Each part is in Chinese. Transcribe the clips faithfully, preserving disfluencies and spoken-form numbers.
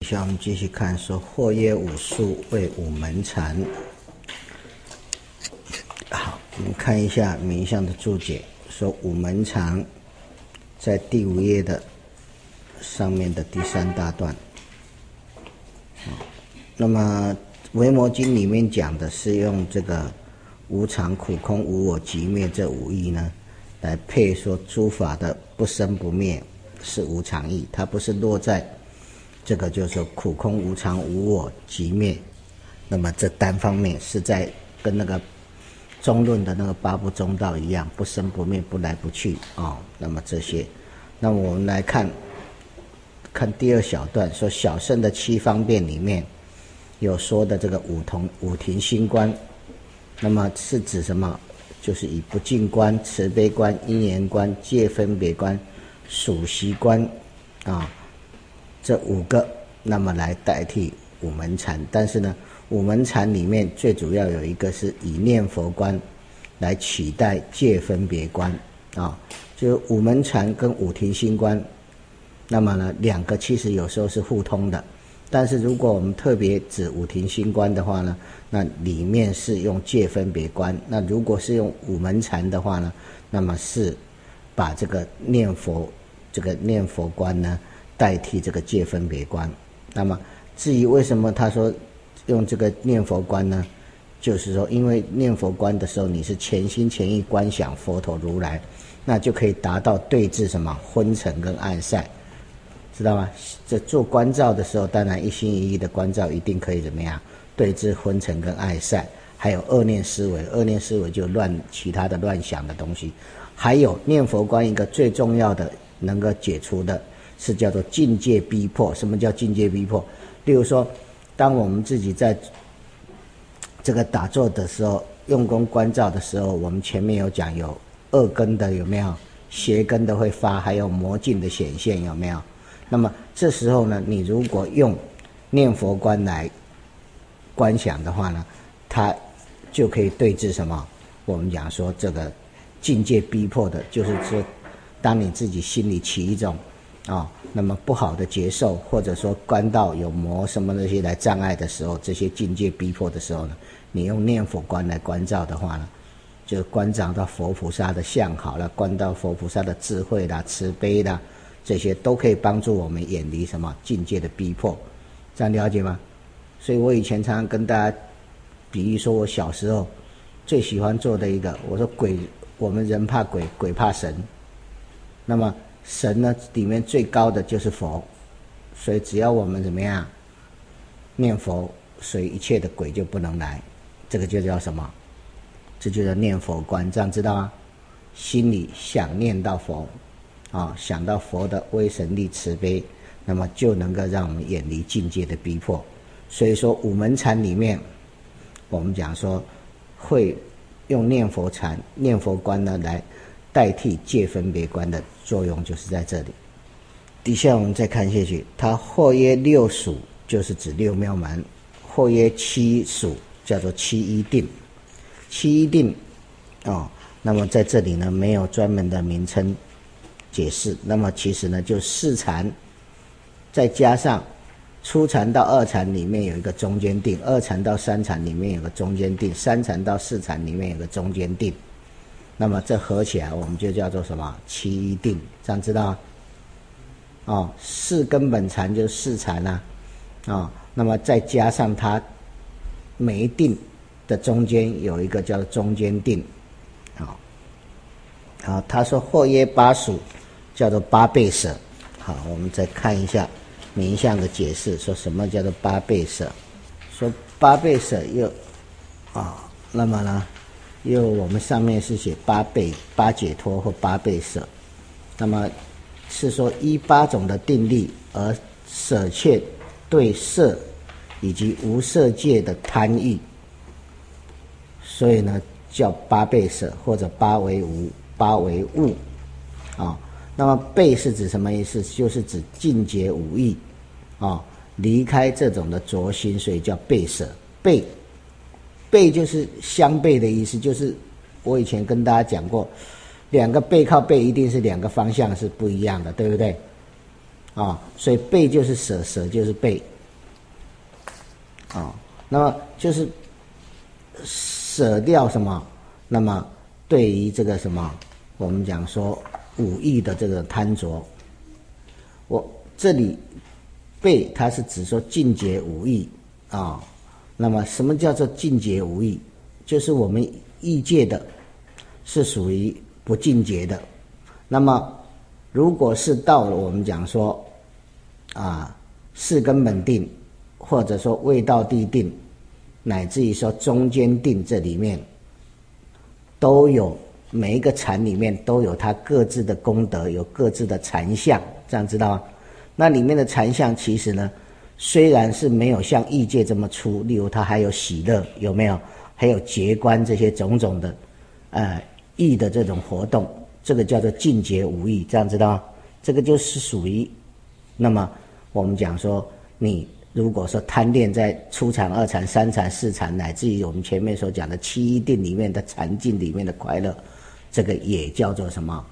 下我们继续看说，或曰五术为五门禅。好，我们看一下名相的注解，说五门禅在第五页的上面的第三大段。那么维摩经里面讲的是用这个无常、苦空、无我、寂灭这五义呢，来配说诸法的不生不灭是无常义，它不是落在这个就是说苦空无常无我寂灭，那么这单方面是在跟那个中论的那个八不中道一样，不生不灭，不来不去哦。那么这些，那么我们来看看第二小段，说小乘的七方便里面有说的这个五同五停心观，那么是指什么？就是以不净观、慈悲观、因缘观、界分别观、属习观啊、哦、这五个，那么来代替五门禅。但是呢，五门禅里面最主要有一个是以念佛观来取代界分别观啊、哦，就是五门禅跟五停心观，那么呢，两个其实有时候是互通的。但是如果我们特别指五停心观的话呢，那里面是用界分别观；那如果是用五门禅的话呢，那么是把这个念佛这个念佛观呢代替这个界分别观。那么至于为什么他说用这个念佛观呢，就是说因为念佛观的时候你是全心全意观想佛陀如来，那就可以达到对治什么昏沉跟暗塞，知道吗？这做观照的时候，当然一心一意的观照一定可以怎么样对治昏沉跟暗塞，还有恶念思维，恶念思维就乱其他的乱想的东西。还有念佛观一个最重要的能够解除的是叫做境界逼迫。什么叫境界逼迫？例如说当我们自己在这个打坐的时候，用功观照的时候，我们前面有讲有恶根的有没有，邪根的会发，还有魔境的显现有没有。那么这时候呢，你如果用念佛观来观想的话呢，它就可以对治什么？我们讲说这个境界逼迫的，就是说当你自己心里起一种啊、哦，那么不好的接受，或者说观到有魔什么那些来障碍的时候，这些境界逼迫的时候呢，你用念佛观来观照的话呢，就观照到佛菩萨的相好了，观到佛菩萨的智慧啦、慈悲啦，这些都可以帮助我们远离什么境界的逼迫，这样了解吗？所以我以前常常跟大家比喻说，我小时候最喜欢做的一个，我说鬼，我们人怕鬼，鬼怕神。那么神呢，里面最高的就是佛，所以只要我们怎么样念佛，所以一切的鬼就不能来。这个就叫什么？这就叫念佛观，这样知道吗？心里想念到佛。啊、哦，想到佛的威神力慈悲，那么就能够让我们远离境界的逼迫。所以说五门禅里面，我们讲说会用念佛禅、念佛观呢来代替界分别观的作用，就是在这里。底下我们再看下去，它或曰六属，就是指六妙门；或曰七属，叫做七依定。七依定，哦，那么在这里呢没有专门的名称解释，那么其实呢就四禅再加上初禅到二禅里面有一个中间定，二禅到三禅里面有个中间定，三禅到四禅里面有个中间定，那么这合起来我们就叫做什么七依定，这样知道吗？哦，四根本禅就是四禅啊，哦，那么再加上它每一定的中间有一个叫中间定，哦，好，他说或曰八属，叫做八倍舍。好，我们再看一下名相的解释，说什么叫做八倍舍？说八倍舍又啊、哦，那么呢，又我们上面是写八倍八解脱或八倍舍，那么是说依八种的定力而舍却对色以及无色界的贪欲，所以呢叫八倍舍，或者八为无，八为物啊、哦。那么倍是指什么意思？就是指尽绝五欲啊、哦，离开这种的着心，所以叫倍舍。倍倍就是相悖的意思，就是我以前跟大家讲过，两个背靠背一定是两个方向是不一样的，对不对？啊、哦，所以背就是舍，舍就是背哦，那么就是舍掉什么？那么对于这个什么，我们讲说五欲的这个贪着，我这里背它是指说尽解五欲啊、哦。那么什么叫做尽解无欲？就是我们欲界的是属于不尽解的。那么如果是到了我们讲说啊四根本定，或者说未到地定，乃至于说中间定，这里面都有每一个禅里面都有它各自的功德，有各自的禅相，这样知道吗？那里面的禅相其实呢，虽然是没有像欲界这么粗，例如它还有喜乐，有没有？还有觉观这些种种的，呃，欲的这种活动，这个叫做尽解无欲，这样知道吗？这个就是属于，那么我们讲说，你如果说贪恋在初禅、二禅、三禅、四禅，乃至于我们前面所讲的七一定里面的禅境里面的快乐，这个也叫做什么？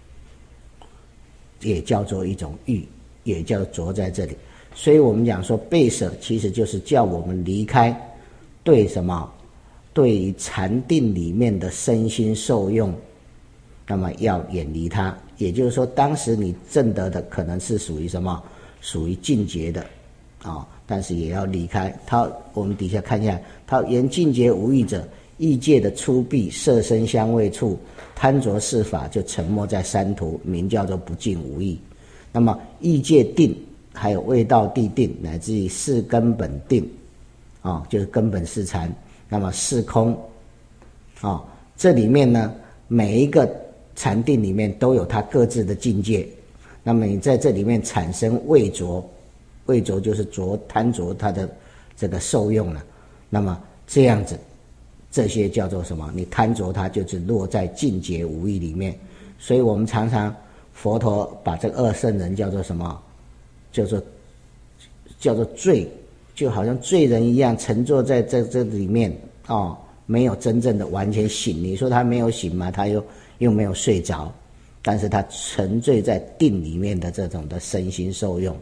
也叫做一种欲，也叫着在这里。所以我们讲说背舍，其实就是叫我们离开对什么，对于禅定里面的身心受用，那么要远离它。也就是说，当时你证得的可能是属于什么，属于尽解的啊、哦，但是也要离开它。我们底下看一下，它言尽解无欲者，欲界的粗鄙色身香味触贪着事法，就沉没在三途，名叫做不尽无欲。那么欲界定，还有未到地定，乃至于四根本定啊、哦，就是根本四禅。那么四空啊、哦，这里面呢，每一个禅定里面都有它各自的境界。那么你在这里面产生味着，味着就是着贪着它的这个受用了。那么这样子，这些叫做什么？你贪着它，就是落在尽解无欲里面。所以我们常常佛陀把这个二圣人叫做什么？叫做叫做罪，就好像罪人一样，沉坐在这这里面哦，没有真正的完全醒。你说他没有醒吗？他又又没有睡着，但是他沉醉在定里面的这种的身心受用。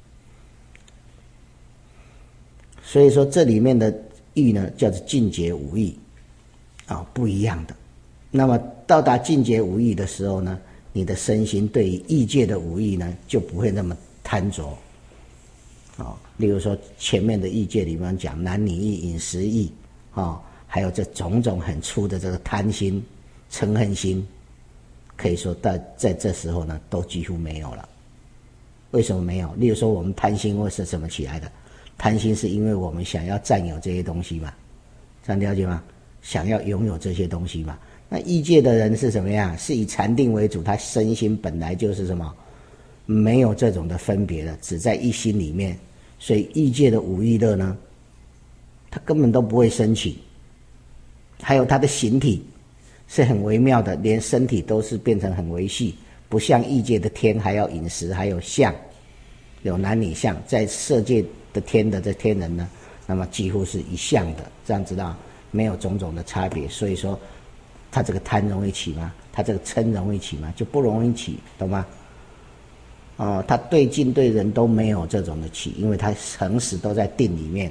所以说这里面的欲呢，叫做尽解无欲啊、哦，不一样的。那么到达尽解无欲的时候呢，你的身心对于欲界的无欲呢，就不会那么贪着啊、哦。例如说前面的欲界里面讲男女欲、饮食欲啊、哦，还有这种种很粗的这个贪心、嗔恨心，可以说在在这时候呢，都几乎没有了。为什么没有？例如说我们贪心会是怎么起来的？贪心是因为我们想要占有这些东西嘛，这样了解吗？想要拥有这些东西嘛。那欲界的人是什么样？是以禅定为主，他身心本来就是什么，没有这种的分别的，只在一心里面。所以欲界的五欲乐呢，他根本都不会升起。还有他的形体是很微妙的，连身体都是变成很微细，不像欲界的天还要饮食，还有相，有男女相。在色界的天的这天人呢，那么几乎是一相的，这样知道没有种种的差别。所以说他这个贪容易起吗？他这个嗔容易起吗？就不容易起，懂吗？哦，他对境对人都没有这种的起，因为他恒时都在定里面。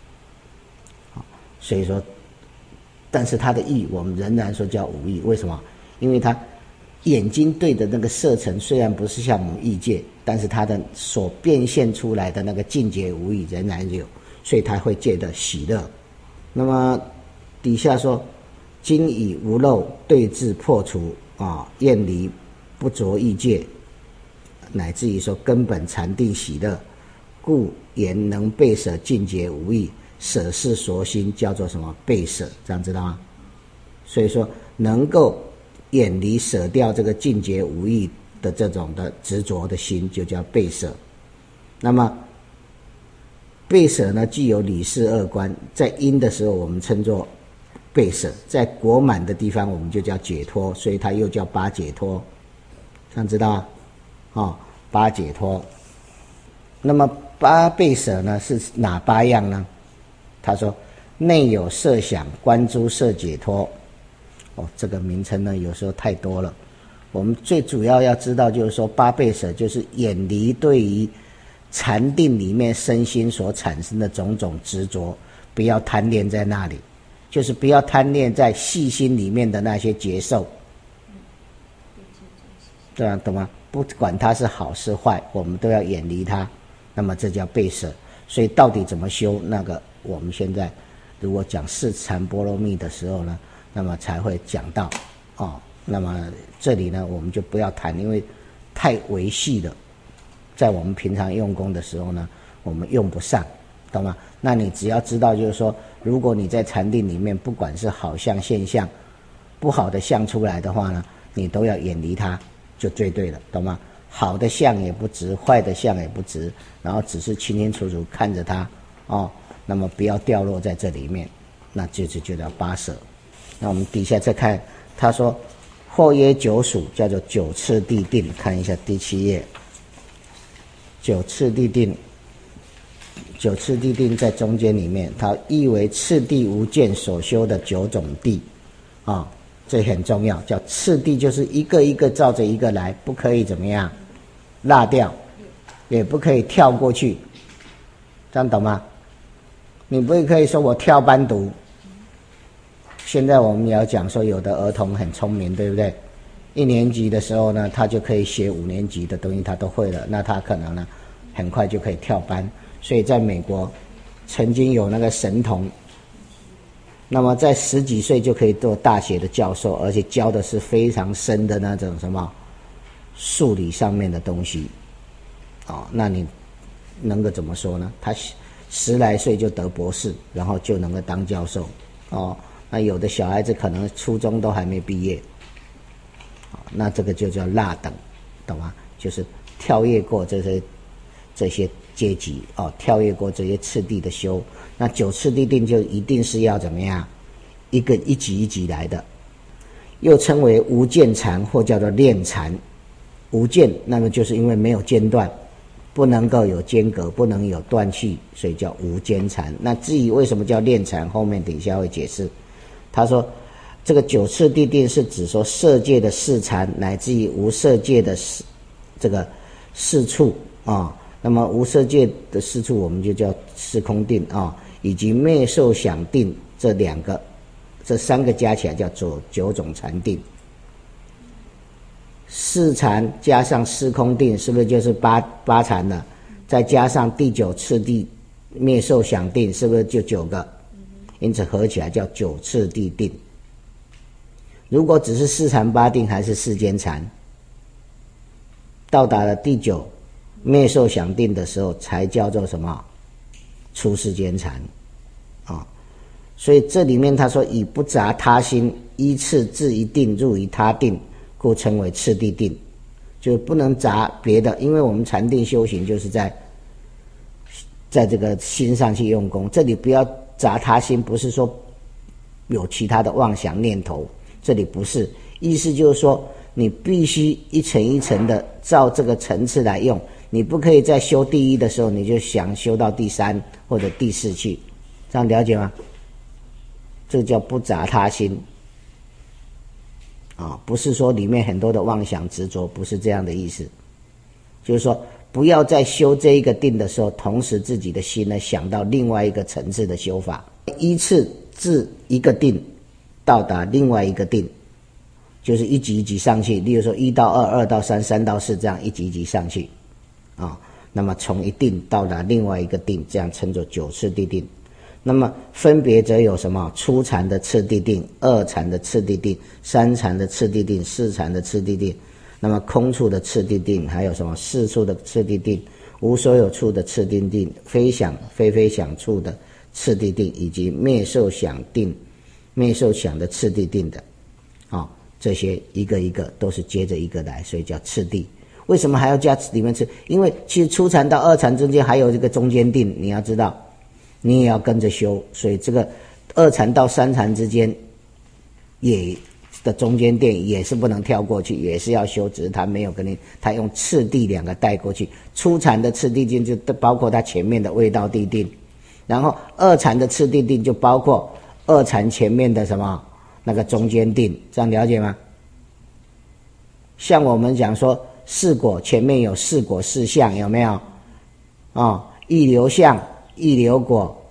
所以说，但是他的欲我们仍然说叫无欲，为什么？因为他眼睛对的那个色尘虽然不是像我们欲界，但是他的所变现出来的那个境界无欲仍然有，所以他会觉得喜乐。那么底下说，今以无漏对治破除啊，厌离不着欲界，乃至于说根本禅定喜乐，故言能背舍尽解无欲，舍是所心，叫做什么？背舍，这样知道吗？所以说能够远离舍掉这个尽解无欲的这种的执着的心，就叫背舍。那么背舍呢，既有理事二观，在因的时候我们称作背舍，在果满的地方我们就叫解脱，所以它又叫八解脱，这样知道吗？哦，八解脱。那么八背舍呢是哪八样呢？他说内有设想观诸色解脱。哦，这个名称呢有时候太多了，我们最主要要知道就是说八背舍就是远离对于禅定里面身心所产生的种种执着， 不要贪恋在那里，就是不要贪恋在细心里面的那些觉受，对啊，懂吗？不管它是好是坏，我们都要远离它，那么这叫备舍。所以到底怎么修，那个我们现在如果讲四禅波罗蜜的时候呢，那么才会讲到哦。那么这里呢，我们就不要谈，因为太维系了，在我们平常用功的时候呢，我们用不上，懂吗？那你只要知道，就是说，如果你在禅定里面，不管是好相现象，不好的相出来的话呢，你都要远离它，就最对了，懂吗？好的相也不直，坏的相也不直，然后只是清清楚楚看着它哦，那么不要掉落在这里面，那就是就叫八舍。那我们底下再看，他说或曰九属，叫做九次第定，看一下第七页，九次第定，九次第定在中间里面，它译为次第无间所修的九种地啊、哦，这很重要，叫次第，就是一个一个照着一个来，不可以怎么样落掉，也不可以跳过去，这样懂吗？你不可以说我跳班读。现在我们也要讲说，有的儿童很聪明，对不对？一年级的时候呢，他就可以学五年级的东西，他都会了，那他可能呢，很快就可以跳班。所以在美国，曾经有那个神童，那么在十几岁就可以做大学的教授，而且教的是非常深的那种什么数理上面的东西，哦，那你能够怎么说呢？他十来岁就得博士，然后就能够当教授，哦。那有的小孩子可能初中都还没毕业，那这个就叫落等，懂吗？就是跳跃过这些这些阶级哦，跳跃过这些次第的修。那九次第定就一定是要怎么样？一个一级一级来的，又称为无间禅或叫做练禅。无间，那么就是因为没有间断，不能够有间隔，不能有断续，所以叫无间禅。那至于为什么叫练禅，后面等一下会解释。他说这个九次第定是指说色界的四禅乃至于无色界的四这个四处啊，那么无色界的四处我们就叫四空定啊，以及灭受想定这两个，这三个加起来叫做九种禅定。四禅加上四空定，是不是就是八八禅了？再加上第九次第灭受想定，是不是就九个？因此合起来叫九次第定。如果只是四禅八定还是世间禅，到达了第九灭受想定的时候，才叫做什么？出世间禅啊、哦！所以这里面他说以不杂他心，依次至一定入于他定，故称为次第定，就不能杂别的，因为我们禅定修行就是在在这个心上去用功，这里不要杂他心，不是说有其他的妄想念头，这里不是，意思就是说你必须一层一层的照这个层次来用，你不可以在修第一的时候你就想修到第三或者第四去，这样了解吗？这叫不杂他心啊、哦，不是说里面很多的妄想执着，不是这样的意思，就是说不要在修这一个定的时候，同时自己的心呢想到另外一个层次的修法，依次至一个定到达另外一个定，就是一级一级上去，例如说一到二，二到三，三到四，这样一级一级上去啊、哦。那么从一定到达另外一个定，这样称作九次第定。那么分别则有什么？初禅的次第定，二禅的次第定，三禅的次第定，四禅的次第定。那么空处的次第定，还有什么四处的次第定，无所有处的次第定，非想非非想处的次第定，以及灭受想定、灭受想的次第定的，啊、哦，这些一个一个都是接着一个来，所以叫次第。为什么还要加里面次？因为其实初禅到二禅中间还有这个中间定，你要知道，你也要跟着修，所以这个二禅到三禅之间也。的中间定也是不能跳过去，也是要修，只是他没有跟你，他用次第两个带过去。初禅的次第定就包括他前面的味道地定，然后二禅的次第定就包括二禅前面的什么那个中间定，这样了解吗？像我们讲说四果前面有四果四相，有没有？哦，一流相、一流果、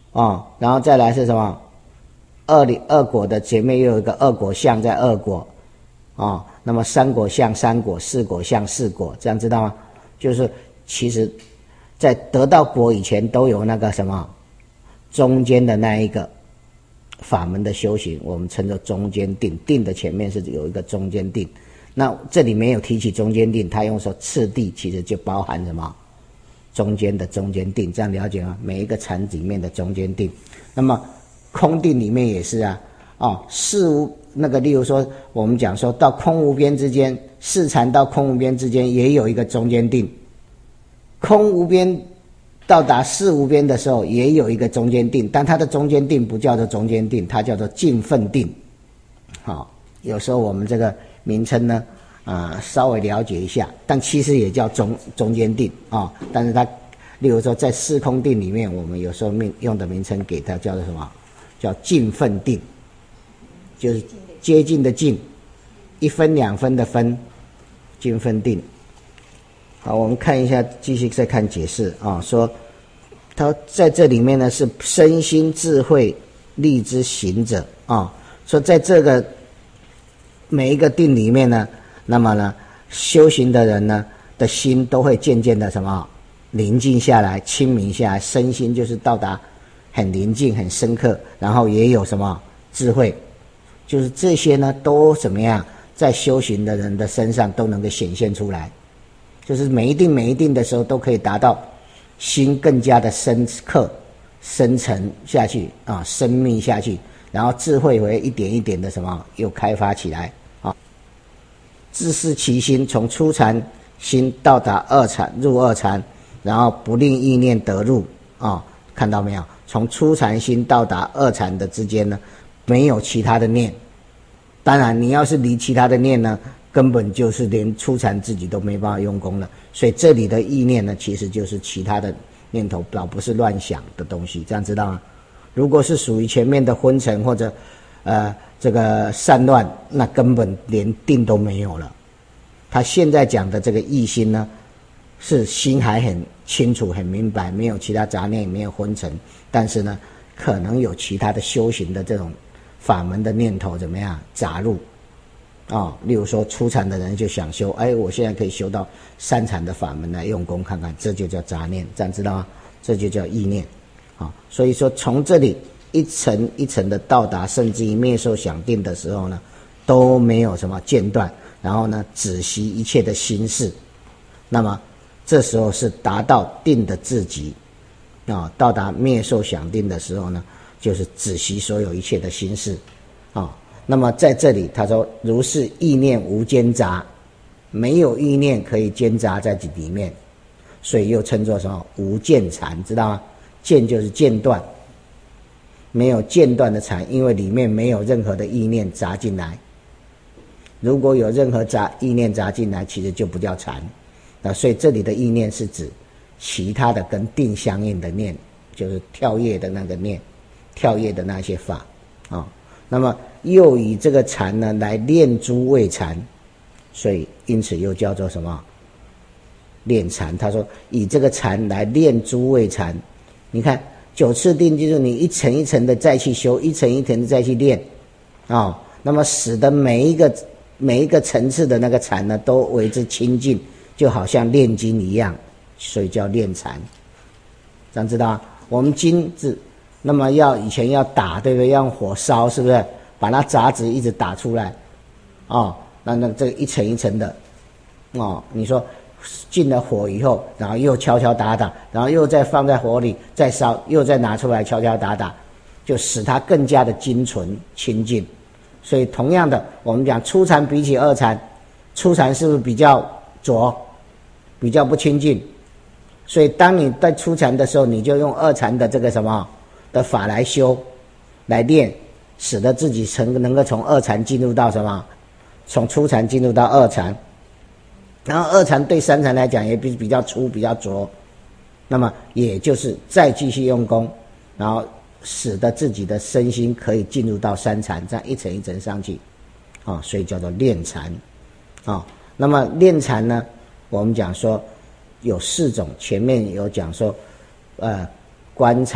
哦，然后再来是什么？二里二果的前面又有一个二果相在二果，哦，那么三果相三果，四果相四果，这样知道吗？就是其实在得到果以前都有那个什么中间的那一个法门的修行，我们称作中间定，定的前面是有一个中间定。那这里没有提起中间定，他用说次第，其实就包含什么中间的中间定，这样了解吗？每一个禅里面的中间定。那么空定里面也是啊，哦，事无那个，例如说我们讲说到空无边之间，四禅到空无边之间也有一个中间定，空无边到达事无边的时候也有一个中间定，但它的中间定不叫做中间定，它叫做尽分定。好、哦，有时候我们这个名称呢，啊、呃，稍微了解一下，但其实也叫中中间定啊、哦。但是它，例如说在四空定里面，我们有时候命用的名称给它叫做什么？叫尽分定，就是接近的近，一分两分的分，尽分定。好，我们看一下，继续再看解释啊，说他在这里面呢是身心智慧力之行者啊，说在这个每一个定里面呢，那么呢修行的人呢的心都会渐渐的什么宁静下来，清明下来，身心就是到达很宁静很深刻，然后也有什么智慧，就是这些呢都怎么样在修行的人的身上都能够显现出来，就是每一定每一定的时候都可以达到心更加的深刻深沉下去啊，深密下去，然后智慧会一点一点的什么又开发起来啊。自是其心从初禅心到达二禅入二禅，然后不令意念得入啊，看到没有？从初禅心到达二禅的之间呢，没有其他的念。当然，你要是离其他的念呢，根本就是连初禅自己都没办法用功了。所以这里的意念呢，其实就是其他的念头，倒不是乱想的东西，这样知道吗？如果是属于前面的昏沉或者呃这个散乱，那根本连定都没有了。他现在讲的这个意心呢，是心还很清楚很明白，没有其他杂念，没有昏沉，但是呢可能有其他的修行的这种法门的念头怎么样杂入啊、哦？例如说初禅的人就想修，哎，我现在可以修到三禅的法门来用功看看，这就叫杂念，这样知道吗？这就叫意念啊、哦。所以说从这里一层一层的到达，甚至于灭受想定的时候呢，都没有什么间断，然后呢止息一切的心事，那么这时候是达到定的至极啊、哦。到达灭受想定的时候呢，就是止息所有一切的心事啊、哦。那么在这里他说，如是意念无间杂，没有意念可以间杂在里面，所以又称作什么无间禅，知道吗？间就是间断，没有间断的禅，因为里面没有任何的意念杂进来。如果有任何杂意念杂进来，其实就不叫禅。那所以这里的意念是指其他的跟定相应的念，就是跳跃的那个念，跳跃的那些法啊、哦。那么又以这个禅呢来练诸位禅，所以因此又叫做什么练禅。他说以这个禅来练诸位禅，你看九次定就是你一层一层的再去修，一层一层的再去练啊、哦。那么使得每一个每一个层次的那个禅呢都为之清净，就好像炼金一样，所以叫炼禅。这样知道吗？我们金子那么要以前要打，对不对？要用火烧，是不是？把那杂质一直打出来，哦，那那这一层一层的，哦，你说进了火以后，然后又敲敲打打，然后又再放在火里再烧，又再拿出来敲敲打打，就使它更加的精纯清净。所以同样的，我们讲初禅比起二禅，初禅是不是比较浊，比较不清净？所以当你在初禅的时候，你就用二禅的这个什么的法来修来练，使得自己成能够从二禅进入到什么，从初禅进入到二禅，然后二禅对三禅来讲也比比较粗比较浊，那么也就是再继续用功，然后使得自己的身心可以进入到三禅，这样一层一层上去啊、哦，所以叫做练禅啊、哦。那么练禅呢，我们讲说有四种，前面有讲说呃观禅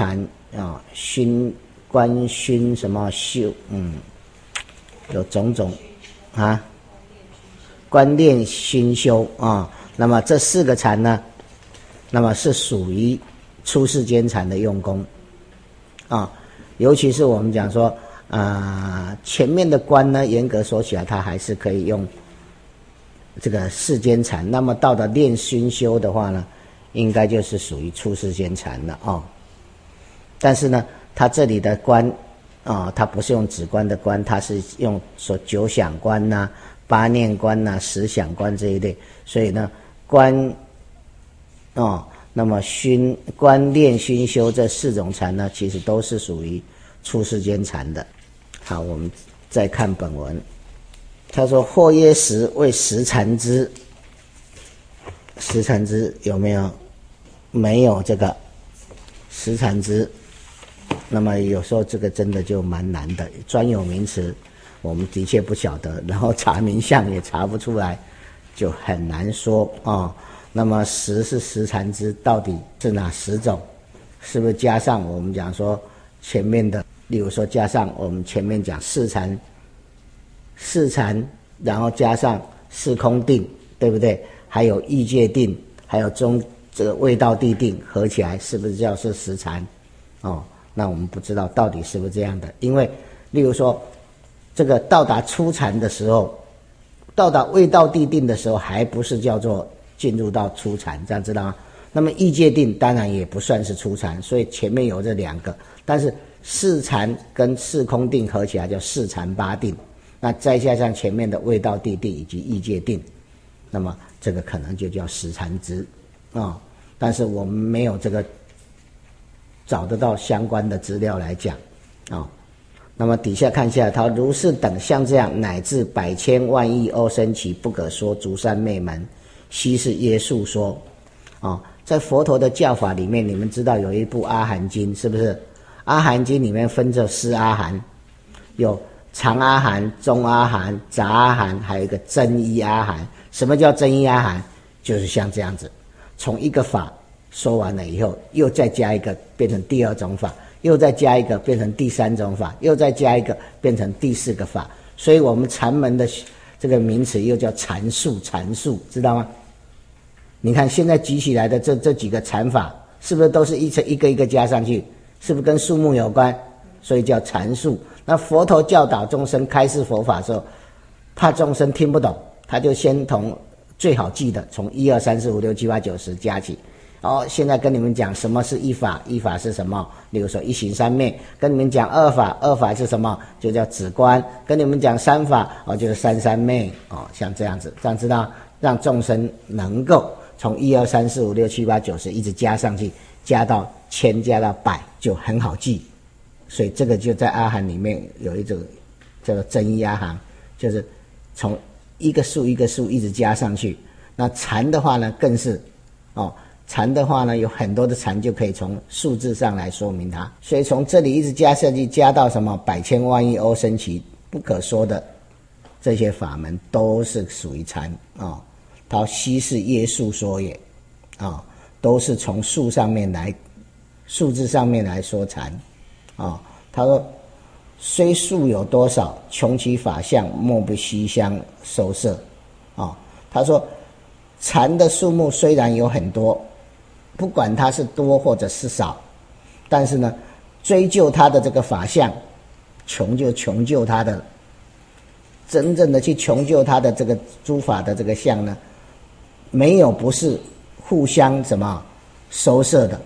啊，熏观熏什么修，嗯，有种种啊，观练熏修啊。那么这四个禅呢，那么是属于出世间禅的用功啊。尤其是我们讲说，啊、呃，前面的观呢，严格说起来，它还是可以用这个世间禅。那么到了练熏修的话呢，应该就是属于出世间禅了哦。但是呢，它这里的观啊、哦，它不是用止观的观，它是用说九想观呐、啊、八念观呐、啊、十想观这一类。所以呢，观哦，那么熏观练熏修这四种禅呢，其实都是属于出世间禅的。好，我们再看本文，他说：“或曰十为十禅之，十禅之有没有？没有这个十禅之。那么有时候这个真的就蛮难的，专有名词我们的确不晓得，然后查名相也查不出来，就很难说啊、哦。那么十是十禅之，到底是哪十种？是不是加上我们讲说前面的，例如说加上我们前面讲四禅，四禅，然后加上四空定，对不对？还有意界定，还有中这个味道地定，合起来是不是叫是十禅？哦。那我们不知道到底是不是这样的，因为例如说这个到达初禅的时候，到达味道地定的时候，还不是叫做进入到初禅，这样知道吗？那么意界定当然也不算是初禅，所以前面有这两个，但是四禅跟四空定合起来叫四禅八定，那再加上前面的味道地定以及意界定，那么这个可能就叫十禅之啊、哦。但是我们没有这个找得到相关的资料来讲啊、哦。那么底下看一下，他如是等像这样，乃至百千万亿欧生起，不可说足三昧门，悉是耶述说啊、哦。在佛陀的教法里面，你们知道有一部阿含经，是不是？阿含经里面分着四阿含，有长阿含、中阿含、杂阿含，还有一个真一阿含。什么叫真一阿含？就是像这样子，从一个法说完了以后，又再加一个变成第二种法，又再加一个变成第三种法，又再加一个变成第四个法。所以我们禅门的这个名词又叫禅术，禅术知道吗？你看现在举起来的这这几个禅法，是不是都是一层一个一个加上去？是不是跟数目有关？所以叫禅术。那佛陀教导众生开示佛法的时候，怕众生听不懂，他就先从最好记的，从一二三四五六七八九十加起。哦，现在跟你们讲什么是一法，一法是什么？例如说一行三昧。跟你们讲二法，二法是什么？就叫止观。跟你们讲三法，哦，就是三三昧。哦，像这样子，这样知道，让众生能够从一二三四五六七八九十一直加上去，加到千，加到百，就很好记。所以这个就在阿含里面有一种叫做真一阿含，就是从一个数一个数一直加上去。那禅的话呢，更是哦。禅的话呢，有很多的禅就可以从数字上来说明它，所以从这里一直加下去，加到什么百千万亿欧生起不可说的这些法门，都是属于禅啊、哦。它悉是耶述说也啊、哦，都是从数上面来，数字上面来说禅啊、哦。他说，虽数有多少，穷其法相，莫不悉相收摄啊、哦。他说，禅的数目虽然有很多。不管它是多或者是少，但是呢，追究它的这个法相，穷就穷究它的，真正的去穷究它的这个诸法的这个相呢，没有不是互相什么收摄的。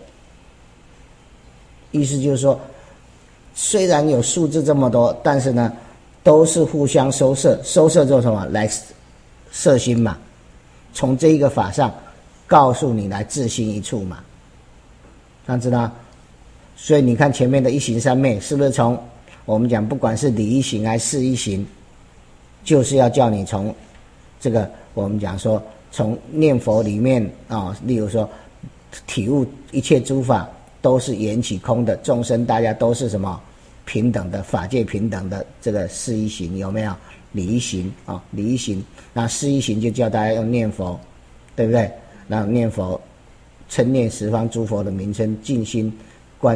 意思就是说，虽然有数字这么多，但是呢，都是互相收摄，收摄做什么？来摄心嘛，从这一个法上。告诉你来自心一处嘛，这样知道？所以你看前面的一行三昧，是不是从我们讲不管是理一行还是事一行，就是要叫你从这个我们讲说从念佛里面啊、哦，例如说体悟一切诸法都是缘起空的，众生大家都是什么平等的，法界平等的这个事一行有没有？理一行啊、哦，理一行，那事一行就叫大家用念佛，对不对？那念佛，称念十方诸佛的名称，尽心观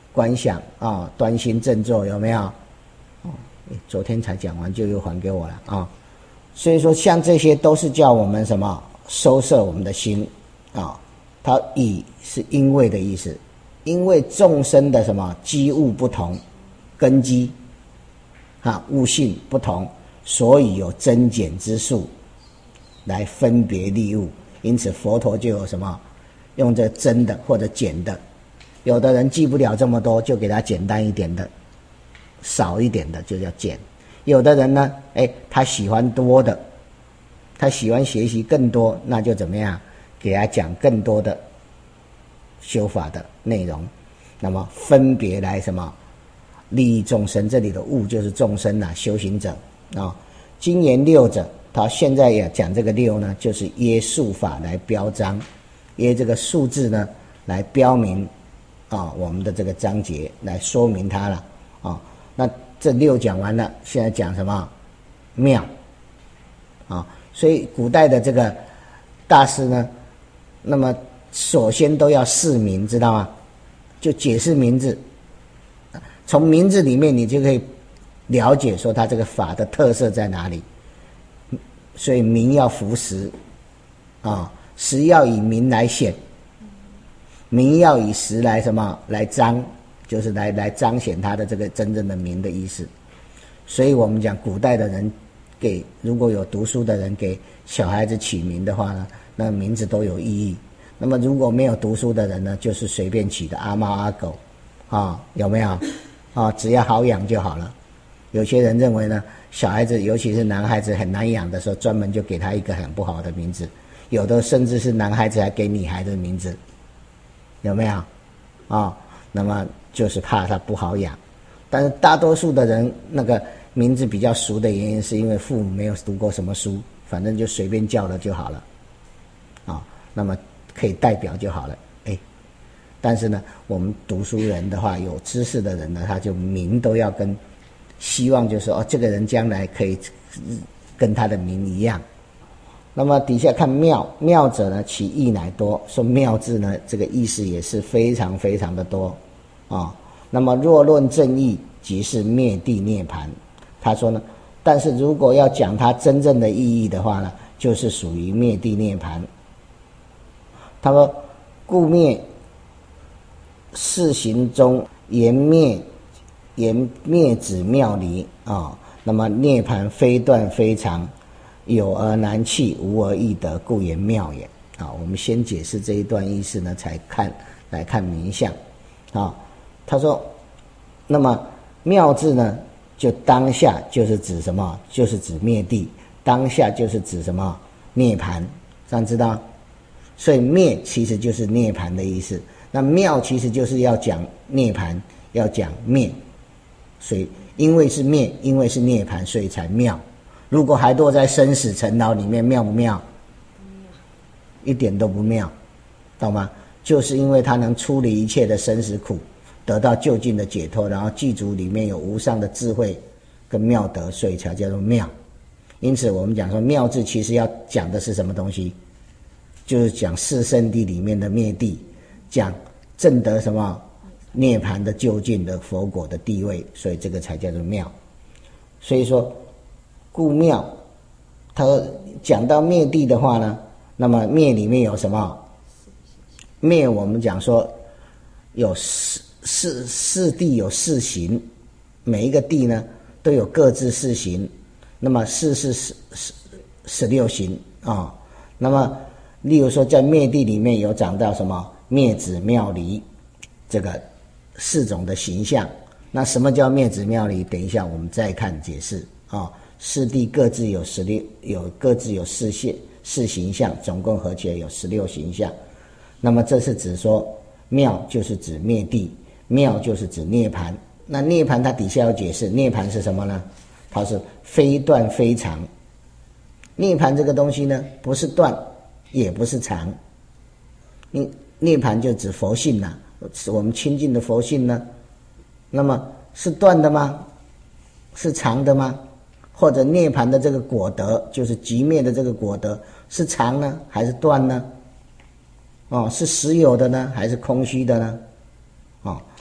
观想啊，端心正坐，有没有？哦，昨天才讲完就又还给我了啊。所以说，像这些都是叫我们什么收摄我们的心啊。它以是因为的意思，因为众生的什么机物不同，根基啊悟性不同，所以有增减之术来分别利物。因此佛陀就有什么用这增的或者减的，有的人记不了这么多，就给他简单一点的，少一点的就叫减。有的人呢，哎，他喜欢多的，他喜欢学习更多，那就怎么样？给他讲更多的修法的内容，那么分别来什么利益众生。这里的物就是众生啊，修行者啊。经言六者，他现在也讲这个六呢，就是耶数法来标章，耶这个数字呢来标明啊我们的这个章节，来说明它了啊。那这六讲完了，现在讲什么？妙啊。所以古代的这个大师呢，那么首先都要释名，知道吗？就解释名字，从名字里面你就可以了解说它这个法的特色在哪里。所以名要符实啊，实要以名来显，名要以实来什么来彰，就是来来彰显它的这个真正的名的意思。所以我们讲古代的人给如果有读书的人给小孩子起名的话呢，那名字都有意义。那么如果没有读书的人呢，就是随便起的阿猫阿狗啊，有没有啊？只要好养就好了。有些人认为呢，小孩子尤其是男孩子很难养的时候，专门就给他一个很不好的名字。有的甚至是男孩子还给女孩子的名字，有没有啊？那么就是怕他不好养。但是大多数的人那个名字比较熟的原因，是因为父母没有读过什么书，反正就随便叫了就好了啊。那么可以代表就好了，哎。但是呢，我们读书人的话，有知识的人呢，他就名都要跟，希望就是说哦，这个人将来可以跟他的名一样。那么底下看妙，妙者呢，其义乃多。说妙字呢，这个意思也是非常非常的多啊、哦。那么若论正义，即是灭地涅槃。他说呢，但是如果要讲它真正的意义的话呢，就是属于灭地涅槃。他说，故灭世行中言灭言灭指妙离啊、哦。那么涅槃非断非常，有而难弃，无而易得，故言妙也啊。我们先解释这一段意思呢，才看来看名相啊。他说，那么妙字呢，就当下就是指什么？就是指灭地。当下就是指什么？涅槃，这样知道？所以灭其实就是涅槃的意思。那妙其实就是要讲涅槃，要讲灭。所以因为是灭，因为是涅槃，所以才妙。如果还落在生死尘劳里面，妙不妙？一点都不妙，懂吗？就是因为他能出离一切的生死苦，得到究竟的解脱，然后具足里面有无上的智慧跟妙德，所以才叫做妙。因此我们讲说妙字其实要讲的是什么东西？就是讲四圣谛里面的灭地，讲证得什么涅槃的究竟的佛果的地位，所以这个才叫做妙。所以说故妙，他讲到灭地的话呢，那么灭里面有什么？灭我们讲说有四四四谛有四行，每一个谛呢都有各自四行，那么四是十十十六行啊、哦。那么例如说在灭地里面有讲到什么灭子妙离这个四种的形象。那什么叫灭子妙离？等一下我们再看解释啊、哦。四谛各自有十六，有各自有四现四形象，总共合起来有十六形象。那么这是指说妙就是指灭地，妙就是指涅槃。那涅槃它底下有解释，涅槃是什么呢？它是非断非常。涅槃这个东西呢，不是断也不是常。涅槃就指佛性呐、啊，我们亲近的佛性呢，那么是断的吗？是常的吗？或者涅槃的这个果德，就是寂灭的这个果德，是常呢还是断呢？哦，是实有的呢还是空虚的呢？哦，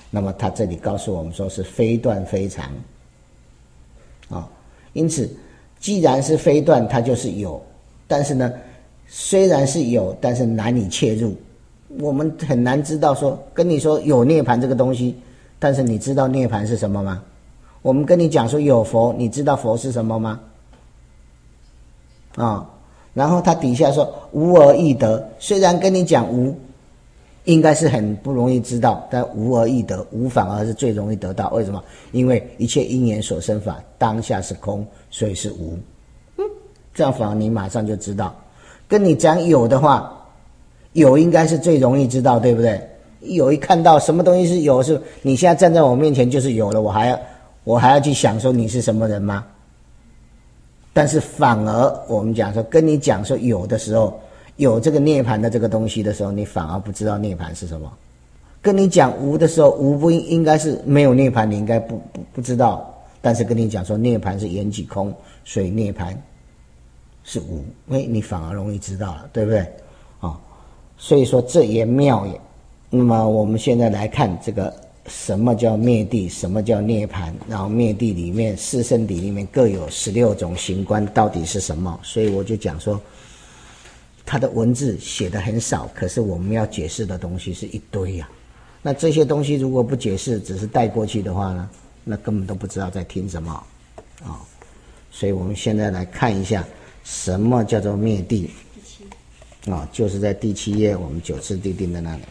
那么他这里告诉我们说是非断非常啊、哦，因此既然是非断，它就是有，但是呢虽然是有，但是难以切入，我们很难知道说，跟你说有涅槃这个东西，但是你知道涅槃是什么吗？我们跟你讲说有佛，你知道佛是什么吗？啊、哦，然后他底下说无而易得，虽然跟你讲无应该是很不容易知道，但无而易得，无反而是最容易得到。为什么？因为一切因缘所生法当下是空，所以是无。嗯，这样反而你马上就知道。跟你讲有的话，有应该是最容易知道，对不对？有一看到什么东西是有，是你现在站在我面前就是有了，我还要我还要去想说你是什么人吗？但是反而我们讲说，跟你讲说有的时候，有这个涅槃的这个东西的时候，你反而不知道涅槃是什么。跟你讲无的时候，无不应该是没有涅槃，你应该不不不知道。但是跟你讲说涅槃是缘起空，所以涅槃是无，哎，你反而容易知道了，对不对？啊、哦，所以说这也妙也。那么我们现在来看这个什么叫灭地，什么叫涅槃，然后灭地里面四圣谛里面各有十六种行观，到底是什么？所以我就讲说，它的文字写得很少，可是我们要解释的东西是一堆呀、啊。那这些东西如果不解释，只是带过去的话呢，那根本都不知道在听什么啊、哦。所以我们现在来看一下什么叫做灭地啊、哦，就是在第七页我们九次地定的那里。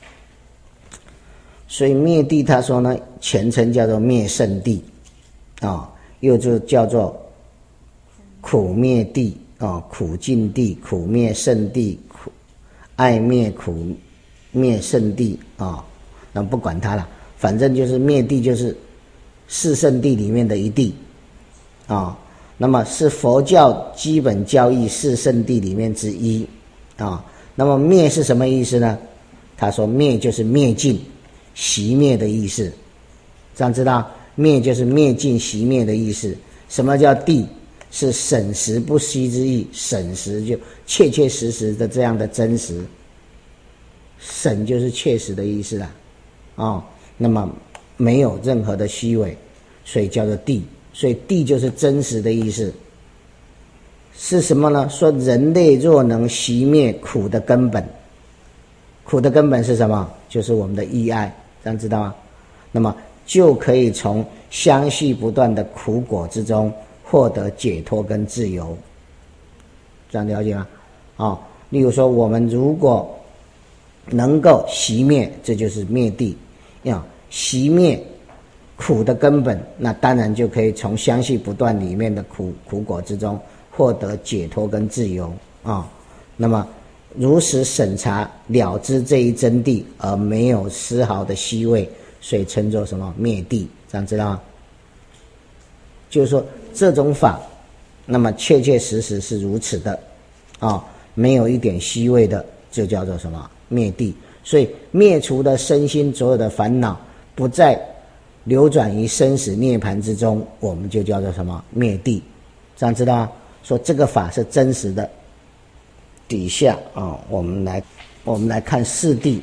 所以灭地他说呢，全称叫做灭圣地啊、哦，又就叫做苦灭地啊、哦，苦尽地、苦灭圣地、苦爱灭苦灭圣地啊、哦，那不管它了，反正就是灭地，就是四圣地里面的一地啊、哦，那么是佛教基本教义四圣地里面之一啊、哦。那么灭是什么意思呢？他说灭就是灭尽熄灭的意思，这样知道？灭就是灭尽熄灭的意思。什么叫地？是审实不息之意，审实就切切实实的这样的真实，审就是确实的意思啦，哦，那么没有任何的虚伪，所以叫做地。所以地就是真实的意思。是什么呢？说人类若能熄灭苦的根本，苦的根本是什么？就是我们的意爱，这样知道吗？那么就可以从相续不断的苦果之中获得解脱跟自由，这样了解吗？哦，例如说我们如果能够熄灭，这就是灭地，要熄灭苦的根本，那当然就可以从相续不断里面的苦苦果之中获得解脱跟自由啊、哦。那么如实审查了知这一真谛，而没有丝毫的虚伪，所以称作什么灭地，这样知道吗？就是说这种法，那么确确实实是如此的啊、哦，没有一点虚伪的，就叫做什么灭地。所以灭除的身心所有的烦恼，不再流转于生死涅槃之中，我们就叫做什么灭地，这样知道吗？说这个法是真实的。底下啊、哦，我们来我们来看四谛，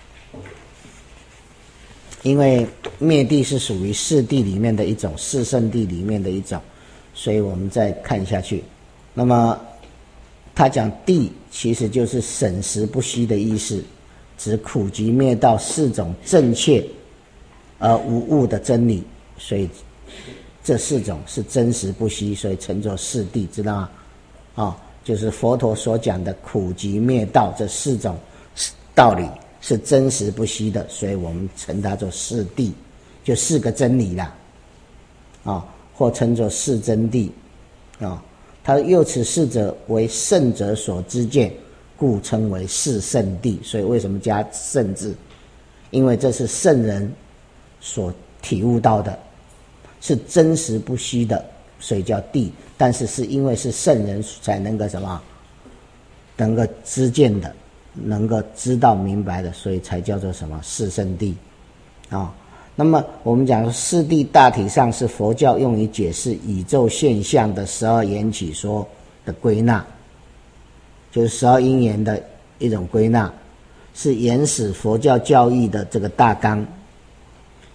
因为灭地是属于四谛里面的一种，四圣谛里面的一种，所以我们再看下去。那么他讲谛其实就是审实不息的意思，指苦集灭道四种正确而无误的真理，所以这四种是真实不息，所以称作四谛，知道吗？啊、哦，就是佛陀所讲的苦集灭道这四种道理是真实不息的，所以我们称它做四谛，就四个真理啦，啊、哦，或称作四真谛，啊、哦，他又此四者为圣者所知见，故称为四圣谛。所以为什么加圣字？因为这是圣人所体悟到的，是真实不虚的，所以叫谛。但是是因为是圣人才能够什么，能够知见的，能够知道明白的，所以才叫做什么四圣谛啊、哦。那么我们讲四谛大体上是佛教用于解释宇宙现象的十二缘起说的归纳，就是十二因缘的一种归纳，是原始佛教教义的这个大纲。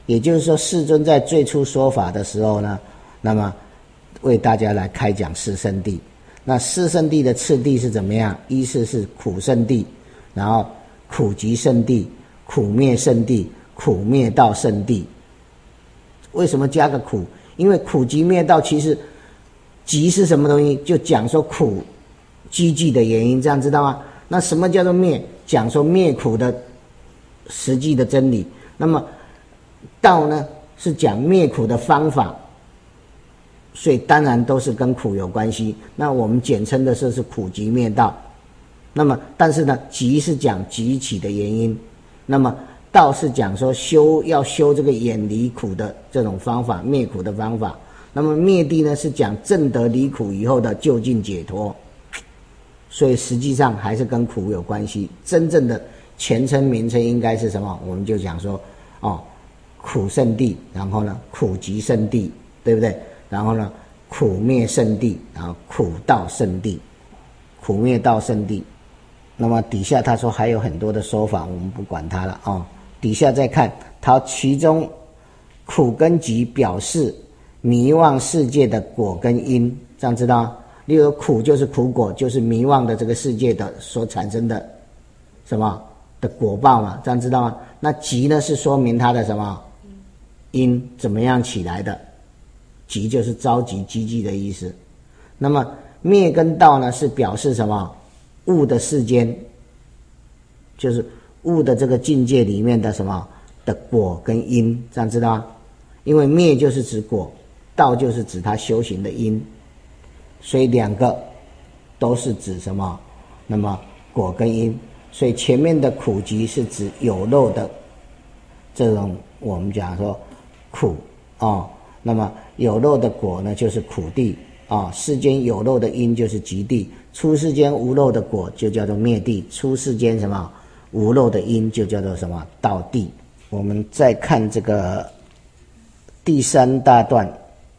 也就是说，世尊在最初说法的时候呢，那么为大家来开讲四圣谛。那四圣谛的次第是怎么样？依次是苦圣谛，然后苦集圣谛、苦灭圣谛、苦灭道圣谛。为什么加个苦？因为苦集灭道其实集是什么东西？就讲说苦积聚的原因，这样知道吗？那什么叫做灭？讲说灭苦的实际的真理。那么道呢，是讲灭苦的方法。所以当然都是跟苦有关系，那我们简称的是是苦集灭道。那么但是呢，集是讲集起的原因，那么道是讲说修要修这个远离苦的这种方法，灭苦的方法。那么灭谛呢，是讲证得离苦以后的究竟解脱。所以实际上还是跟苦有关系。真正的全称名称应该是什么？我们就讲说哦，苦圣谛，然后呢苦集圣谛，对不对？然后呢，苦灭圣谛，然后苦道圣谛，苦灭道圣谛。那么底下他说还有很多的说法，我们不管它了哦。底下再看，他其中苦跟集表示迷妄世界的果跟因，这样知道吗？例如苦就是苦果，就是迷妄的这个世界的所产生的什么的果报嘛，这样知道吗？那集呢是说明它的什么因怎么样起来的。集就是着急积极的意思。那么灭跟道呢，是表示什么？悟的世间，就是悟的这个境界里面的什么的果跟因，这样知道吗？因为灭就是指果，道就是指他修行的因，所以两个都是指什么？那么果跟因，所以前面的苦集是指有漏的这种，我们讲说苦哦。那么有漏的果呢，就是苦谛啊；世间有漏的因就是集谛，出世间无漏的果就叫做灭谛，出世间什么无漏的因就叫做什么道谛。我们再看这个第三大段，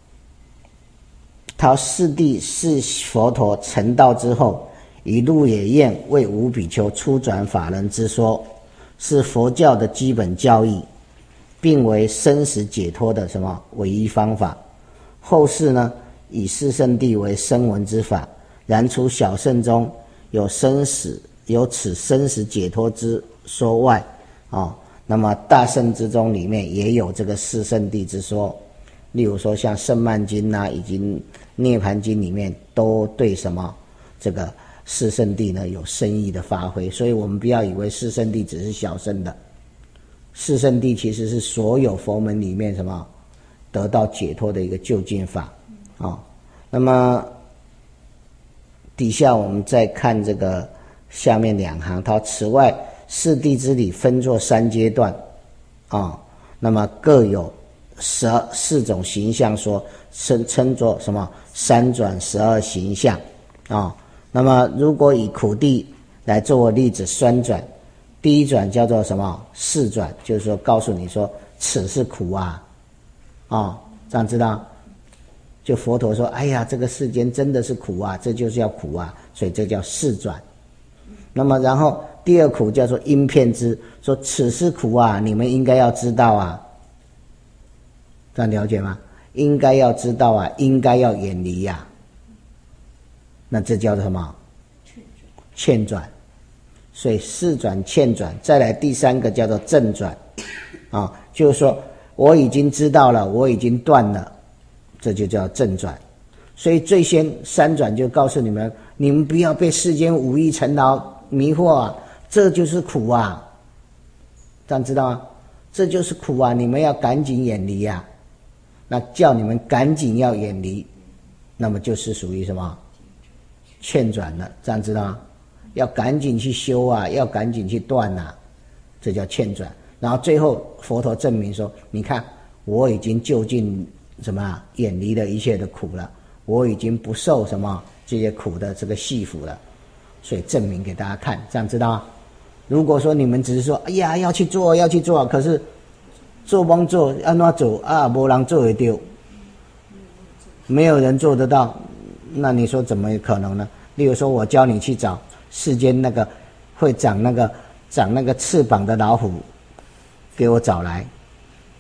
他四谛是佛陀成道之后，以鹿野苑为五比丘初转法人之说，是佛教的基本教义，并为生死解脱的什么唯一方法。后世呢，以四圣谛为声闻之法，然除小圣中有生死有此生死解脱之说外，哦，那么大圣之中里面也有这个四圣谛之说。例如说像圣曼经啊，以及涅盘经里面都对什么这个四圣谛呢有深意的发挥。所以我们不要以为四圣谛只是小圣的，四圣谛其实是所有佛门里面什么得到解脱的一个究竟法啊、哦。那么底下我们再看这个下面两行，它此外四谛之理分作三阶段啊、哦，那么各有十四种形象说，称称作什么三转十二形象啊、哦。那么如果以苦谛来作为例子，三转，第一转叫做什么四转，就是说告诉你说此是苦啊，啊、哦，这样知道？就佛陀说，哎呀，这个世间真的是苦啊，这就是要苦啊，所以这叫四转。那么然后第二苦叫做因片之，说此是苦啊，你们应该要知道啊，这样了解吗？应该要知道啊，应该要远离呀、啊，那这叫做什么？欠转。所以四转欠转，再来第三个叫做正转啊，就是说我已经知道了，我已经断了，这就叫正转。所以最先三转就告诉你们，你们不要被世间五欲尘劳迷惑啊，这就是苦啊，这样知道吗？这就是苦啊，你们要赶紧远离啊。那叫你们赶紧要远离，那么就是属于什么欠转了，这样知道吗？要赶紧去修啊，要赶紧去断啊，这叫欠转。然后最后佛陀证明说，你看我已经就近什么远离了一切的苦了，我已经不受什么这些苦的这个系缚了，所以证明给大家看，这样知道吗？如果说你们只是说哎呀要去做要去做，可是做帮做要怎么做啊，没人做得到，没有人做得到，那你说怎么可能呢？例如说我教你去找世间那个会长那个长那个翅膀的老虎，给我找来，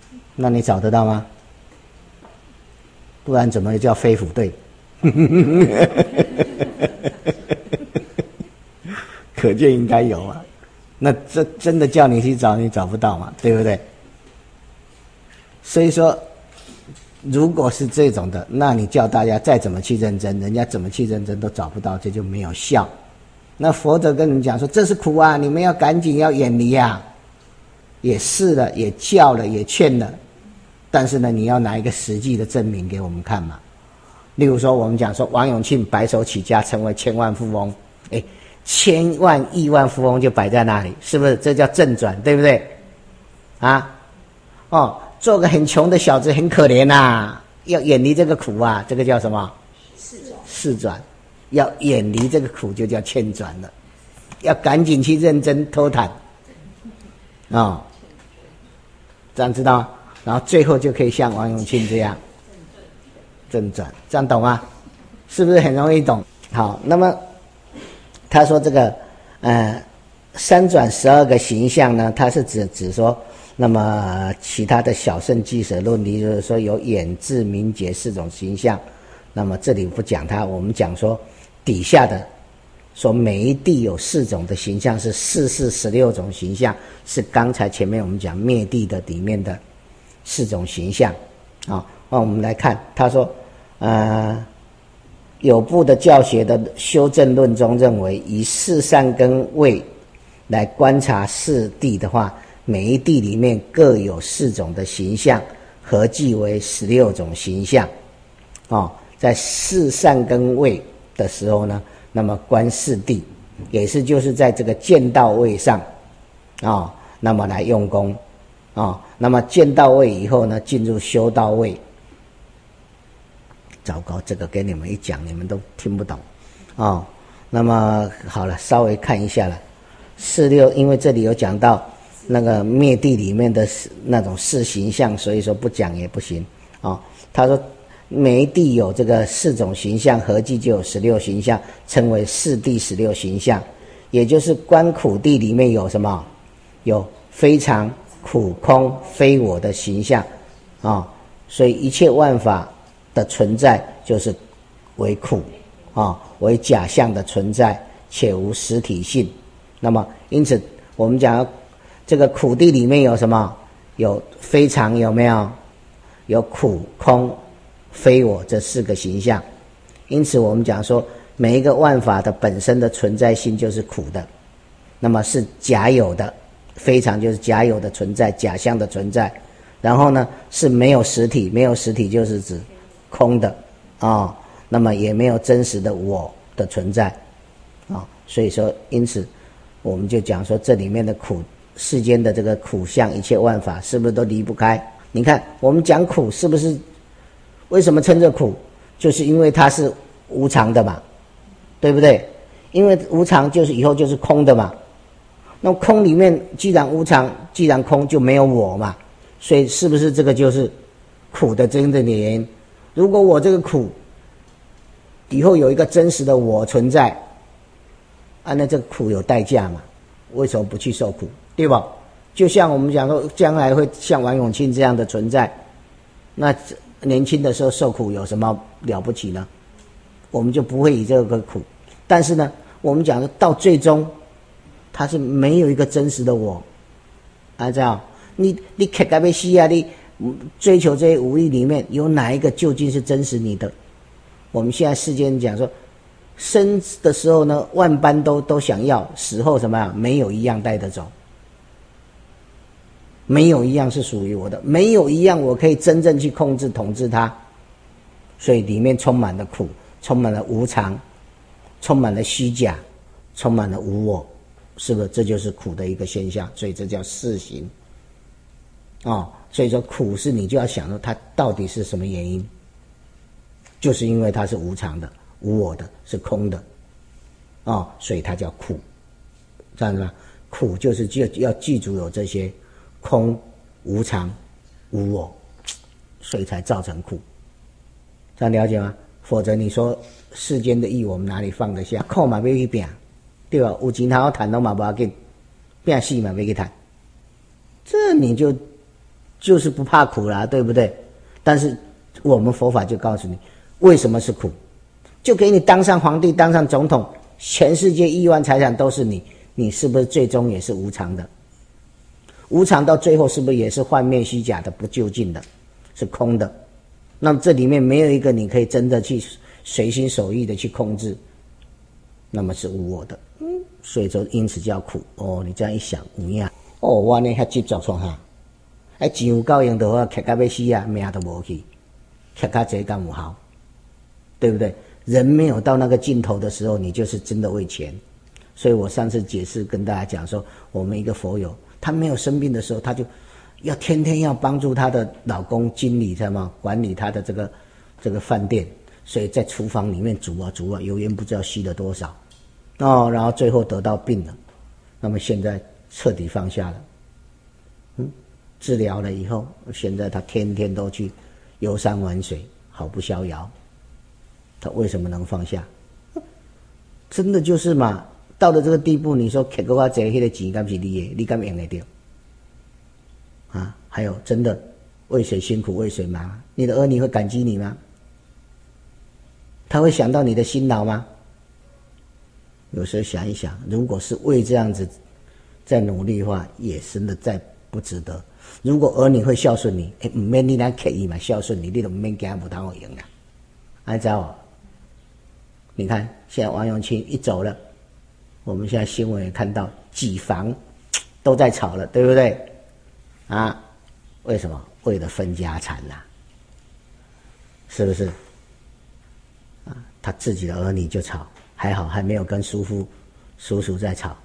那你找得到吗？不然怎么叫飞虎队？可见应该有啊。那这真的叫你去找，你找不到嘛，对不对？所以说，如果是这种的，那你叫大家再怎么去认真，人家怎么去认真都找不到，这就没有效。那佛陀跟你讲说，这是苦啊，你们要赶紧要远离啊，也试了，也教了，也劝了，但是呢，你要拿一个实际的证明给我们看嘛。例如说，我们讲说王永庆白手起家成为千万富翁，哎，千万亿万富翁就摆在那里，是不是？这叫正转，对不对？啊，哦，做个很穷的小子很可怜啊，要远离这个苦啊，这个叫什么？世转。世转，要远离这个苦就叫千转了，要赶紧去认真脱谈，啊、哦，这样知道吗？然后最后就可以像王永庆这样正转，这样懂吗？是不是很容易懂？好，那么他说这个呃三转十二个形象呢，它是指指说，那么其他的小圣俱舍论理就是说有眼智明觉四种形象，那么这里不讲它，我们讲说底下的说每一地有四种的形象，是四四十六种形象，是刚才前面我们讲灭地的里面的四种形象啊。那我们来看，他说呃有部的教学的修正论中认为，以四善根位来观察四谛的话，每一谛里面各有四种的形象，合计为十六种形象。哦，在四善根位的时候呢，那么观四谛，也是就是在这个见道位上，啊、哦，那么来用功，啊、哦，那么见道位以后呢，进入修道位。糟糕，这个给你们一讲，你们都听不懂哦。那么好了，稍微看一下了。四六，因为这里有讲到那个灭地里面的那种四形象，所以说不讲也不行啊、哦。他说每一地有这个四种形象，合计就有十六形象，称为四谛十六形象。也就是观苦地里面有什么？有非常苦空非我的形象啊、哦。所以一切万法的存在就是为苦啊、哦，为假象的存在，且无实体性。那么因此我们讲这个苦地里面有什么？有非常，有没有？有苦空非我这四个形象。因此我们讲说每一个万法的本身的存在性就是苦的，那么是假有的，非常就是假有的存在，假象的存在。然后呢是没有实体，没有实体就是指空的啊、哦，那么也没有真实的我的存在啊、哦，所以说因此我们就讲说这里面的苦，世间的这个苦相，一切万法是不是都离不开？你看我们讲苦是不是为什么称这苦？就是因为它是无常的嘛，对不对？因为无常就是以后就是空的嘛，那空里面既然无常，既然空就没有我嘛，所以是不是这个就是苦的真正的原因？如果我这个苦以后有一个真实的我存在啊，那这个苦有代价嘛，为什么不去受苦，对吧？就像我们讲说将来会像王永庆这样的存在，那年轻的时候受苦有什么了不起呢？我们就不会以这个苦。但是呢我们讲说到最终它是没有一个真实的我啊，这样你你克该被西啊，你追求这些武力里面有哪一个究竟是真实你的？我们现在世间讲说生的时候呢万般都都想要，死后什么呀？没有一样带得走，没有一样是属于我的，没有一样我可以真正去控制统治它。所以里面充满了苦，充满了无常，充满了虚假，充满了无我，是不是？这就是苦的一个现象，所以这叫四行哦。所以说苦是你就要想说它到底是什么原因，就是因为它是无常的、无我的，是空的哦，所以它叫苦，这样子吗？苦就是就要记住有这些空、无常、无我，所以才造成苦，这样了解吗？否则你说世间的义我们哪里放得下？苦嘛要去拼，对吧？有钱好谈都嘛不要紧，拼死嘛要去谈，这你就就是不怕苦啦，对不对？但是我们佛法就告诉你，为什么是苦，就给你当上皇帝，当上总统，全世界亿万财产都是你，你是不是最终也是无常的？无常到最后是不是也是幻灭虚假的，不究竟的，是空的？那么这里面没有一个你可以真的去随心所欲的去控制，那么是无我的。嗯，所以说因此叫苦。哦，你这样一想，有影。哦，我呢遐执着创啥？哎，钱有够用的话，吃到要死啊，命都无去，吃到这干有效，对不对？人没有到那个尽头的时候，你就是真的为钱。所以我上次解释跟大家讲说，我们一个佛友，他没有生病的时候，他就要天天要帮助他的老公经理，知道吗？管理他的这个这个饭店，所以在厨房里面煮啊煮啊，油烟不知道吸了多少，哦，然后最后得到病了。那么现在彻底放下了，嗯，治疗了以后，现在他天天都去游山玩水，好不逍遥。他为什么能放下？真的就是嘛，到了这个地步，你说给个我这些的钱，敢是你的，你敢用得掉？啊，还有真的为谁辛苦为谁忙？你的儿女会感激你吗？他会想到你的辛劳吗？有时候想一想，如果是为这样子在努力的话，也真的再不值得。如果儿女会孝顺你，哎，唔免你来刻意嘛孝顺你，你都唔免惊无当我赢啦。按照你看，现在王永庆一走了，我们现在新闻也看到几房都在吵了，对不对？啊，为什么？为了分家产啦、啊，是不是？啊，他自己的儿女就吵。还好还没有跟叔父叔叔在吵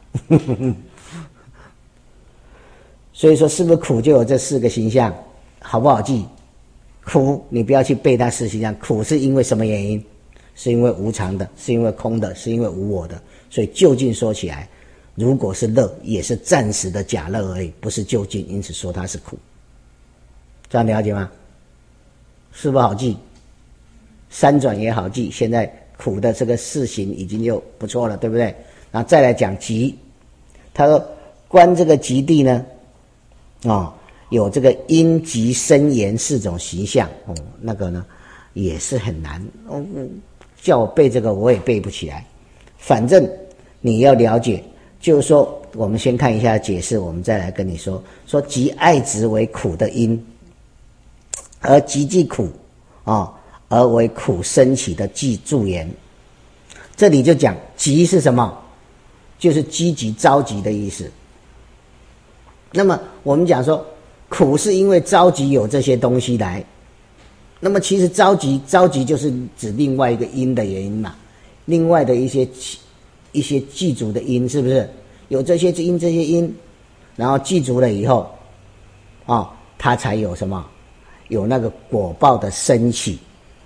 所以说是不是苦就有这四个形象，好不好记？苦你不要去背它四形象，苦是因为什么原因？是因为无常的，是因为空的，是因为无我的。所以究竟说起来，如果是乐也是暂时的假乐而已，不是究竟，因此说它是苦。这样了解吗？是不是好记？三转也好记，现在苦的这个四行已经就不错了，对不对？然后再来讲极，他说观这个极地呢，哦，有这个阴极生炎四种形象，哦，那个呢也是很难，哦，叫我背这个我也背不起来。反正你要了解，就是说我们先看一下解释，我们再来跟你说，说极爱执为苦的因，而极即苦啊。哦而为苦升起的记助言，这里就讲急是什么？就是积极着急的意思。那么我们讲说苦是因为着急有这些东西来，那么其实着急着急就是指另外一个因的原因嘛，另外的一些一些记住的因，是不是？有这些因这些因，然后记住了以后，哦，它才有什么？有那个果报的升起。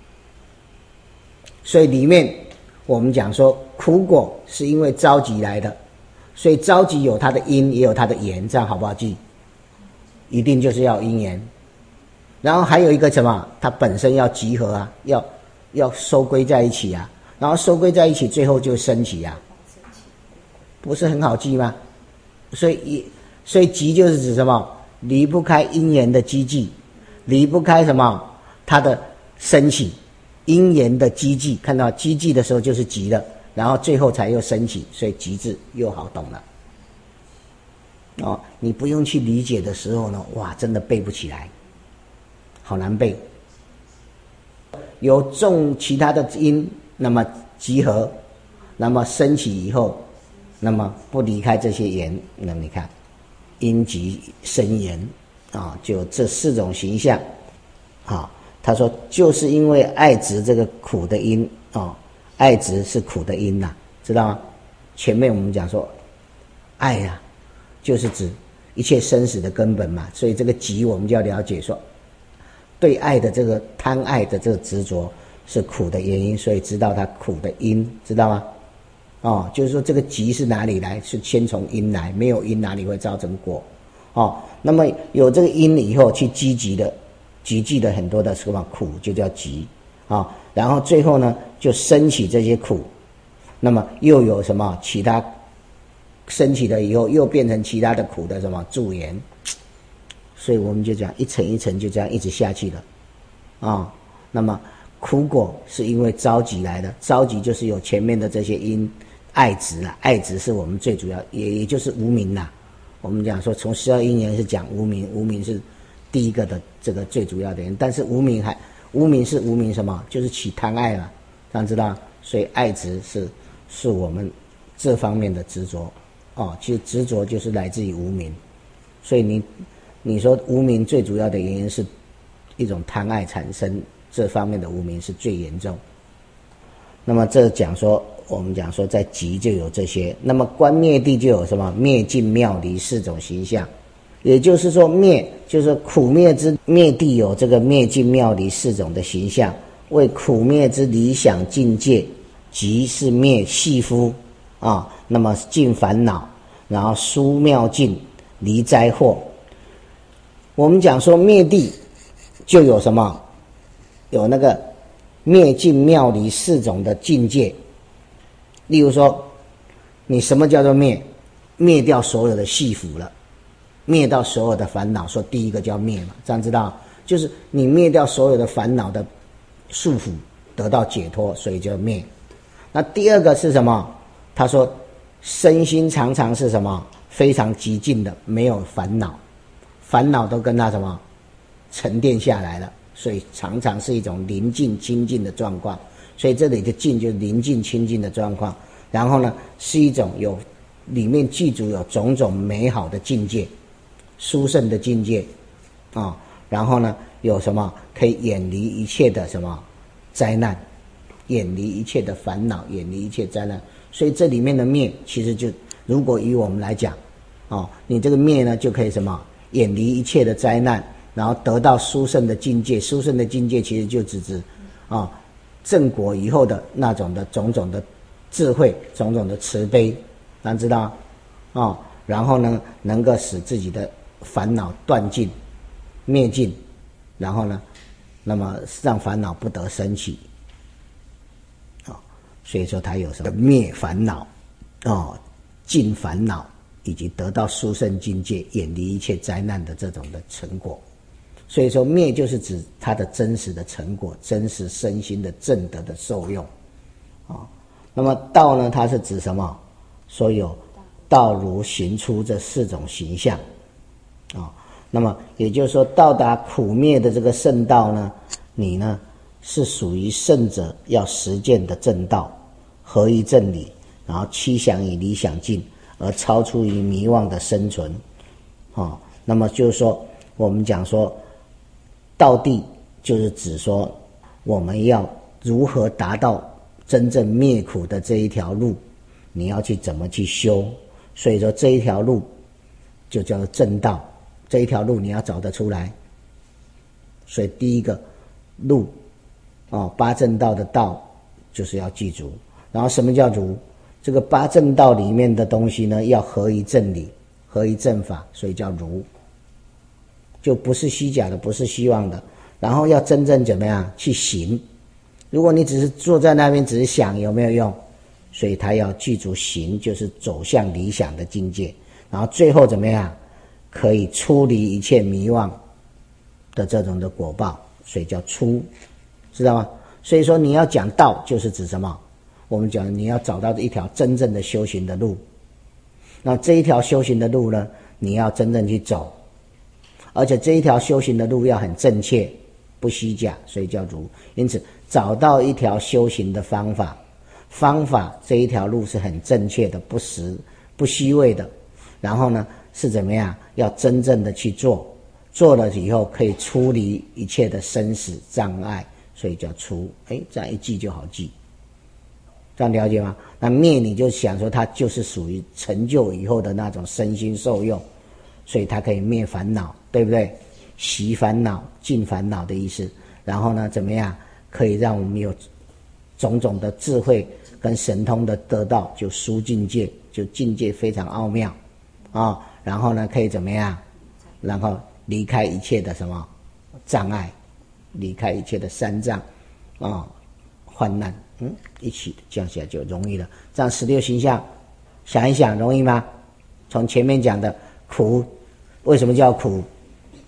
所以里面我们讲说苦果是因为着急来的，所以着急有它的因也有它的缘，这样好不好记？一定就是要因缘。然后还有一个什么？它本身要集合啊，要要收归在一起啊，然后收归在一起，最后就升起啊，不是很好记吗？所以所以集就是指什么？离不开因缘的积聚，离不开什么？它的升起。因缘的积聚，看到积聚的时候就是急了，然后最后才又升起，所以极致又好懂了。哦，你不用去理解的时候呢，哇，真的背不起来，好难背。有种其他的因，那么集合，那么升起以后，那么不离开这些缘，那你看，因集生缘啊，就这四种形象，啊。他说就是因为爱执这个苦的因哦，爱执是苦的因呐、啊，知道吗？前面我们讲说爱呀、啊，就是指一切生死的根本嘛，所以这个集我们就要了解说，对爱的这个贪爱的这个执着是苦的原因，所以知道它苦的因，知道吗？哦，就是说这个集是哪里来？是先从因来，没有因哪里会造成果？哦，那么有这个因以后去积极的。集聚的很多的什么苦就叫集啊，然后最后呢就升起这些苦，那么又有什么其他升起了以后又变成其他的苦的什么助缘， 所以我们就讲一层一层就这样一直下去了啊、哦。那么苦果是因为着急来的，着急就是有前面的这些因爱执啦，爱执是我们最主要，也也就是无明啦。我们讲说从十二因缘是讲无明，无明是第一个的这个最主要的因，但是无明还无明是无明什么？就是起贪爱嘛，这样知道？所以爱执是是我们这方面的执着哦。其实执着就是来自于无明，所以你你说无明最主要的原因是一种贪爱产生，这方面的无明是最严重。那么这讲说，我们讲说在集就有这些，那么观灭地就有什么灭尽妙离四种形象，也就是说灭就是苦灭之灭地有这个灭尽妙离四种的形象，为苦灭之理想境界，即是灭系夫啊，那么尽烦恼，然后殊妙境，离灾祸。我们讲说灭地就有什么？有那个灭尽妙离四种的境界。例如说，你什么叫做灭？灭掉所有的系缚了，灭掉所有的烦恼。说第一个叫灭嘛，这样知道？就是你灭掉所有的烦恼的束缚，得到解脱，所以叫灭。那第二个是什么？他说身心常常是什么？非常极静的，没有烦恼，烦恼都跟他什么沉淀下来了，所以常常是一种宁静清净的状况。所以这里的静就是宁静清净的状况，然后呢是一种有里面具足有种种美好的境界，殊胜的境界啊、哦，然后呢有什么可以远离一切的什么灾难，远离一切的烦恼，远离一切灾难。所以这里面的灭其实就如果以我们来讲哦，你这个灭呢就可以什么远离一切的灾难，然后得到殊胜的境界。殊胜的境界其实就只指啊、哦正果以后的那种的种种的智慧，种种的慈悲，大家知道哦。然后呢能够使自己的烦恼断尽灭尽，然后呢那么让烦恼不得升起哦。所以说他有什么灭烦恼哦，尽烦恼，以及得到殊胜境界，远离一切灾难的这种的成果。所以说灭就是指它的真实的成果，真实身心的正德的受用啊、哦。那么道呢，它是指什么？说有道如行出这四种形象啊、哦。那么也就是说，到达苦灭的这个圣道呢，你呢是属于圣者要实践的正道，合于正理，然后趋向于理想境，而超出于迷妄的生存啊、哦。那么就是说，我们讲说。道地就是指说我们要如何达到真正灭苦的这一条路，你要去怎么去修。所以说这一条路就叫做正道，这一条路你要找得出来。所以第一个路哦，八正道的道就是要记住。然后什么叫如？这个八正道里面的东西呢，要合于正理，合于正法，所以叫如。就不是虚假的，不是虚妄的，然后要真正怎么样去行。如果你只是坐在那边只是想，有没有用？所以他要记住行，就是走向理想的境界，然后最后怎么样可以出离一切迷妄的这种的果报，所以叫出，知道吗？所以说你要讲道就是指什么？我们讲你要找到一条真正的修行的路，那这一条修行的路呢，你要真正去走，而且这一条修行的路要很正确，不虚假，所以叫如。因此找到一条修行的方法，方法这一条路是很正确的，不实不虚伪的，然后呢是怎么样要真正的去做，做了以后可以出离一切的生死障碍，所以叫出。哎，这样一记就好记，这样了解吗？那灭你就想说它就是属于成就以后的那种身心受用，所以它可以灭烦恼，对不对？习烦恼尽烦恼的意思。然后呢怎么样可以让我们有种种的智慧跟神通的得到，就殊境界，就境界非常奥妙啊、哦。然后呢可以怎么样，然后离开一切的什么障碍，离开一切的三障啊、哦、患难，嗯，一起降下来就容易了。这样十六形象想一想容易吗？从前面讲的苦为什么叫苦，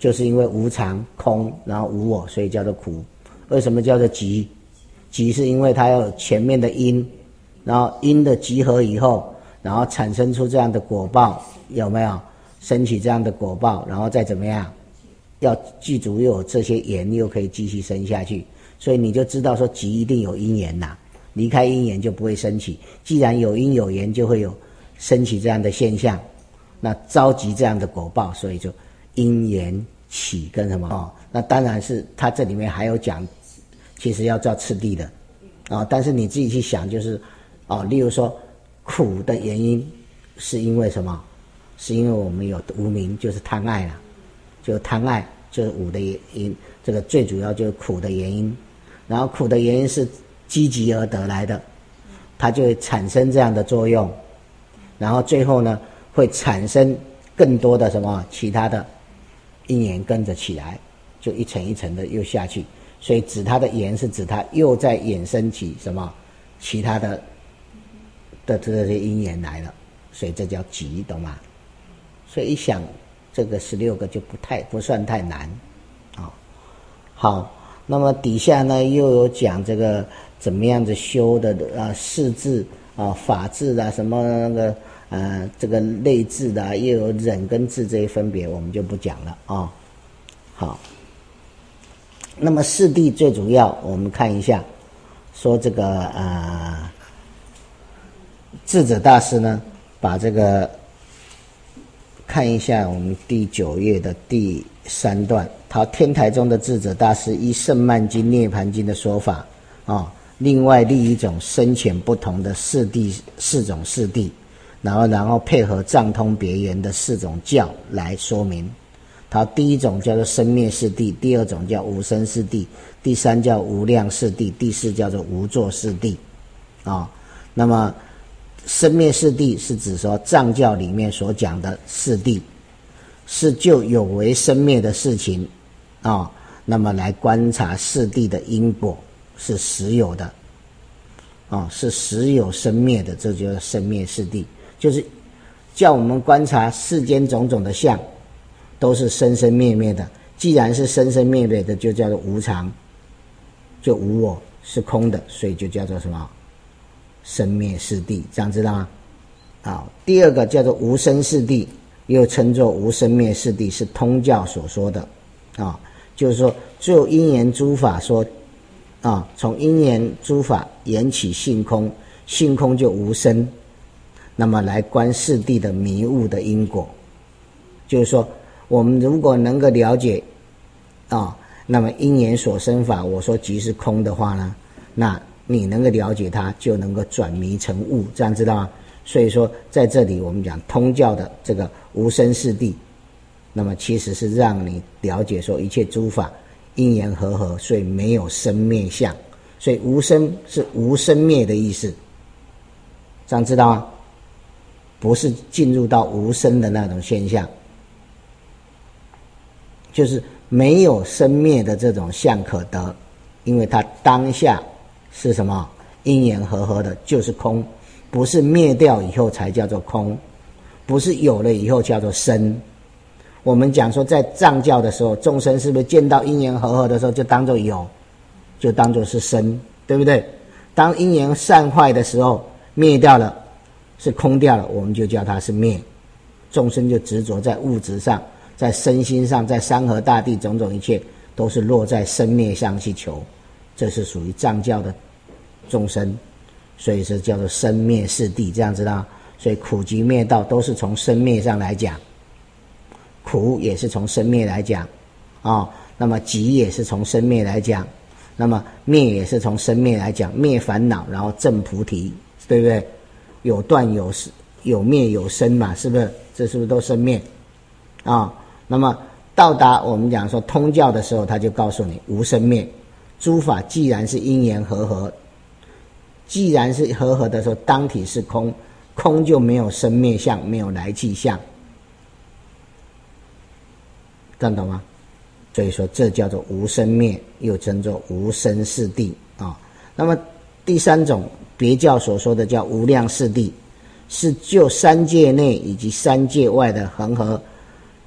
就是因为无常空，然后无我，所以叫做苦。为什么叫做集？集是因为它有前面的因，然后因的集合以后，然后产生出这样的果报，有没有？升起这样的果报，然后再怎么样？要记住又有这些缘，又可以继续生下去，所以你就知道说集一定有因缘呐，离开因缘就不会升起。既然有因有缘，就会有升起这样的现象，那召集这样的果报，所以就因缘起跟什么哦？那当然是它这里面还有讲，其实要照次第的啊、哦。但是你自己去想，就是哦，例如说苦的原因是因为什么？是因为我们有无明，就是贪爱啦。就贪爱就是无的原因，这个最主要就是苦的原因，然后苦的原因是积极而得来的，它就会产生这样的作用，然后最后呢会产生更多的什么其他的因缘跟着起来，就一层一层的又下去，所以指它的缘是指它又在衍生起什么其他的的这些因缘来了，所以这叫集，懂吗？所以一想。这个十六个就不太不算太难，啊、哦，好，那么底下呢又有讲这个怎么样子修的啊，事智啊、法智啊，什么那个呃这个类智的、啊，又有忍跟智这些分别，我们就不讲了啊、哦。好，那么四谛最主要，我们看一下，说这个呃智者大师呢，把这个。看一下我们第九页的第三段，他天台中的智者大师依圣曼经、涅盘经的说法啊、哦，另外立一种深浅不同的四谛四种四谛，然后然后配合藏通别圆的四种教来说明。他第一种叫做生灭四谛，第二种叫无生四谛，第三叫无量四谛，第四叫做无作四谛啊、哦。那么生灭四谛是指说藏教里面所讲的四谛，是就有为生灭的事情啊、哦，那么来观察四谛的因果是实有的啊、哦，是实有生灭的，这就是生灭四谛，就是叫我们观察世间种种的相都是生生灭灭的，既然是生生灭灭的，就叫做无常，就无我，是空的，所以就叫做什么？生灭四谛，这样知道吗？好，第二个叫做无生四谛，又称作无生灭四谛，是通教所说的啊，就是说就因缘诸法说啊，从因缘诸法缘起性空，性空就无生，那么来观四谛的迷雾的因果，就是说我们如果能够了解啊，那么因缘所生法，我说即是空的话呢，那你能够了解它，就能够转迷成悟，这样知道吗？所以说在这里我们讲通教的这个无生四谛，那么其实是让你了解说一切诸法因缘和合，所以没有生灭相，所以无生是无生灭的意思，这样知道吗？不是进入到无生的那种现象，就是没有生灭的这种相可得，因为它当下是什么？因缘和合的，就是空，不是灭掉以后才叫做空，不是有了以后叫做生。我们讲说在藏教的时候，众生是不是见到因缘和合的时候就当作有，就当作是生，对不对？当因缘散坏的时候，灭掉了，是空掉了，我们就叫它是灭。众生就执着在物质上，在身心上，在山河大地种种一切，都是落在生灭上去求，这是属于藏教的众生，所以是叫做生灭四谛，这样知道？所以苦集灭道都是从生灭上来讲，苦也是从生灭来讲啊、哦，那么集也是从生灭来讲，那么灭也是从生灭来讲，灭烦恼，然后证菩提，对不对？有断有有灭有生嘛，是不是？这是不是都生灭啊、哦？那么到达我们讲说通教的时候，他就告诉你无生灭，诸法既然是因缘和合，既然是和合的时候，当体是空，空就没有生灭相，没有来去相，这样懂吗？所以说这叫做无生灭，又称作无生四谛啊、哦。那么第三种别教所说的叫无量四谛，是就三界内以及三界外的恒河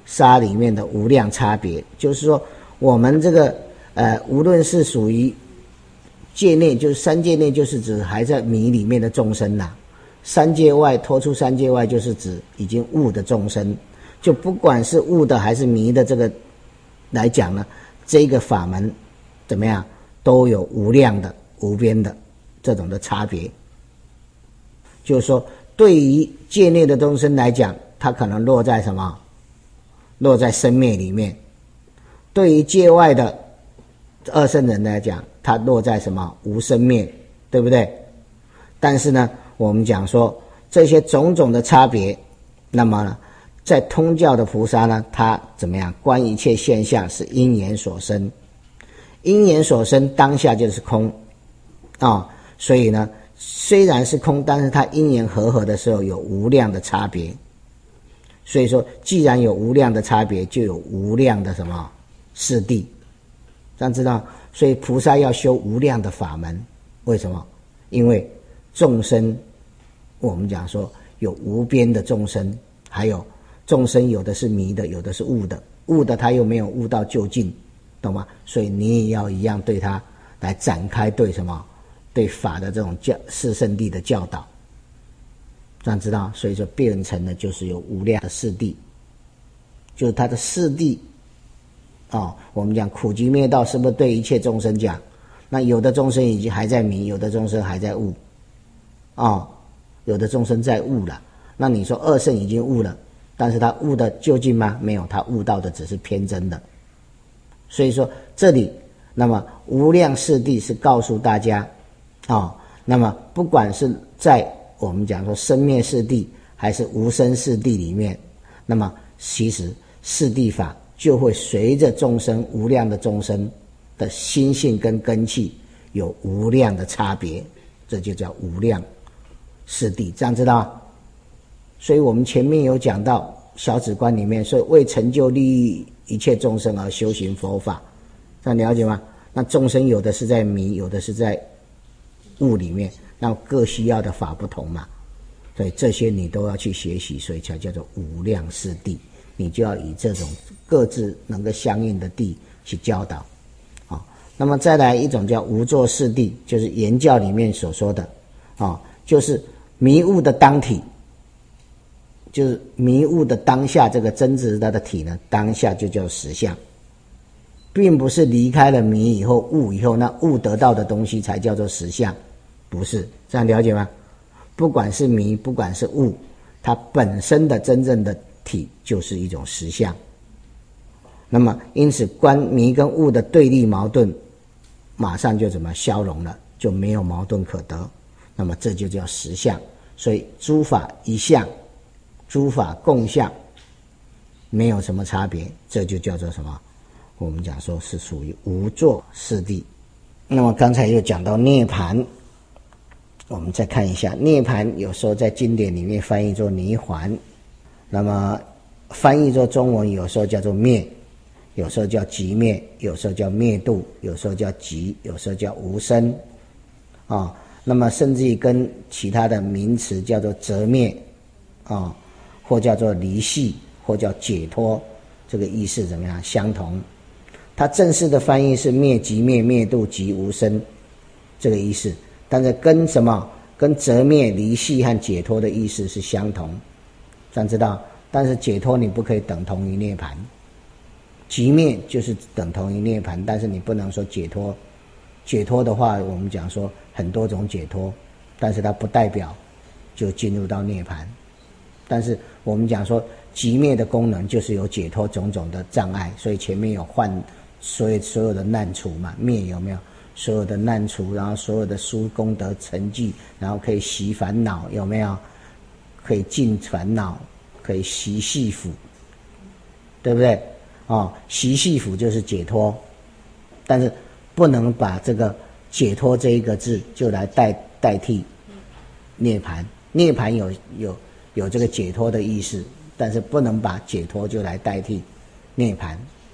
沙里面的无量差别，就是说我们这个呃，无论是属于界内，就是三界内，就是指还在迷里面的众生啦；三界外脱出三界外，就是指已经悟的众生。就不管是悟的还是迷的，这个来讲呢，这个法门怎么样，都有无量的、无边的这种的差别。就是说，对于界内的众生来讲，它可能落在什么？落在生灭里面。对于界外的二圣人来讲，它落在什么？无生灭，对不对？但是呢，我们讲说这些种种的差别，那么呢，在通教的菩萨呢，他怎么样？观一切现象是因缘所生，因缘所生当下就是空啊、哦，所以呢，虽然是空，但是它因缘和合的时候有无量的差别。所以说，既然有无量的差别，就有无量的什么次第，这样知道？所以菩萨要修无量的法门，为什么？因为众生，我们讲说有无边的众生，还有众生有的是迷的，有的是悟的，悟的他又没有悟到究竟，懂吗？所以你也要一样对他来展开对什么？对法的这种教四圣谛的教导，这样知道？所以说变成了就是有无量的四谛，就是他的四谛。哦，我们讲苦集灭道是不是对一切众生讲？那有的众生已经还在迷，有的众生还在悟，哦，有的众生在悟了。那你说二圣已经悟了，但是他悟的究竟吗？没有，他悟到的只是偏真的。所以说这里，那么无量四谛是告诉大家，哦，那么不管是在我们讲说生灭四谛还是无生四谛里面，那么其实四谛法就会随着众生无量的众生的心性跟根器有无量的差别，这就叫无量四谛，这样知道吗？所以我们前面有讲到小止观里面说，为成就利益一切众生而修行佛法，这样了解吗？那众生有的是在迷，有的是在悟里面，那各需要的法不同嘛，所以这些你都要去学习，所以才叫做无量四谛。你就要以这种各自能够相应的谛去教导，啊、哦，那么再来一种叫无作四谛，就是言教里面所说的，啊、哦，就是迷悟的当体，就是迷悟的当下这个真实它的体呢，当下就叫实相，并不是离开了迷以后悟以后，那悟得到的东西才叫做实相，不是，这样了解吗？不管是迷，不管是悟，它本身的真正的体就是一种实相。那么因此观迷跟悟的对立矛盾马上就怎么消融了，就没有矛盾可得，那么这就叫实相。所以诸法一相，诸法共相，没有什么差别，这就叫做什么？我们讲说是属于无作四谛。那么刚才又讲到涅槃，我们再看一下涅槃，有时候在经典里面翻译作泥环，那么翻译作中文有时候叫做灭，有时候叫寂灭，有时候叫灭度，有时候叫寂，有时候叫无生啊、哦。那么甚至于跟其他的名词叫做择灭啊、哦，或叫做离系，或叫解脱，这个意思怎么样？相同。它正式的翻译是灭寂灭灭度寂无生这个意思，但是跟什么？跟择灭离系和解脱的意思是相同，这样知道？但是解脱你不可以等同于涅槃，寂灭就是等同于涅槃，但是你不能说解脱。解脱的话，我们讲说很多种解脱，但是它不代表就进入到涅槃。但是我们讲说寂灭的功能就是有解脱种种的障碍，所以前面有换所有所有的难除嘛，灭有没有？所有的难除，然后所有的殊功德成绩，然后可以息烦恼，有没有？可以尽烦恼，可以息系缚，对不对？哦，息系缚就是解脱，但是不能把这个解脱这一个字就来代代替涅槃。涅槃有有有这个解脱的意思，但是不能把解脱就来代替涅槃。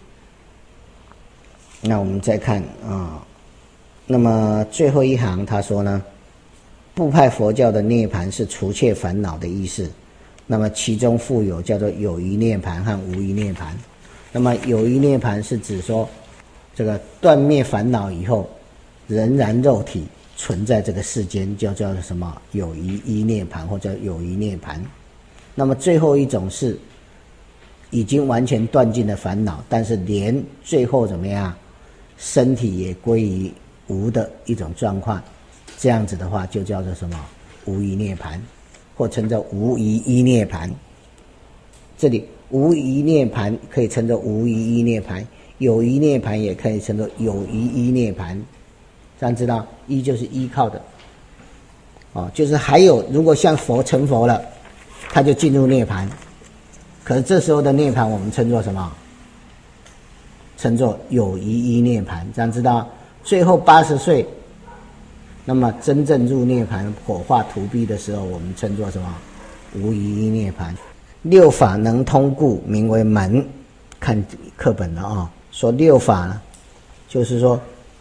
那我们再看啊、哦，那么最后一行他说呢，部派佛教的涅槃是除却烦恼的意思， 那么其中复有叫做有余涅盘和无余涅盘。那么有余涅盘是指说，这个断灭烦恼以后，仍然肉体存在这个世间，就叫做什么有余依涅盘或者有余涅盘。那么最后一种是已经完全断尽了烦恼，但是连最后怎么样，身体也归于无的一种状况，这样子的话就叫做什么无余涅盘，或称作无余依涅盘。这里无余涅盘可以称作无余依涅盘，有余涅盘也可以称作有余依涅盘。这样知道，依就是依靠的，哦，就是还有，如果像佛成佛了，他就进入涅盘，可是这时候的涅盘我们称作什么？称作有余依涅盘。这样知道，最后八十岁，那么真正入涅盘火化荼毗的时候，我们称作什么？无余依涅盘。六法能通故，名为门。看课本了啊、哦，说六法呢，就是说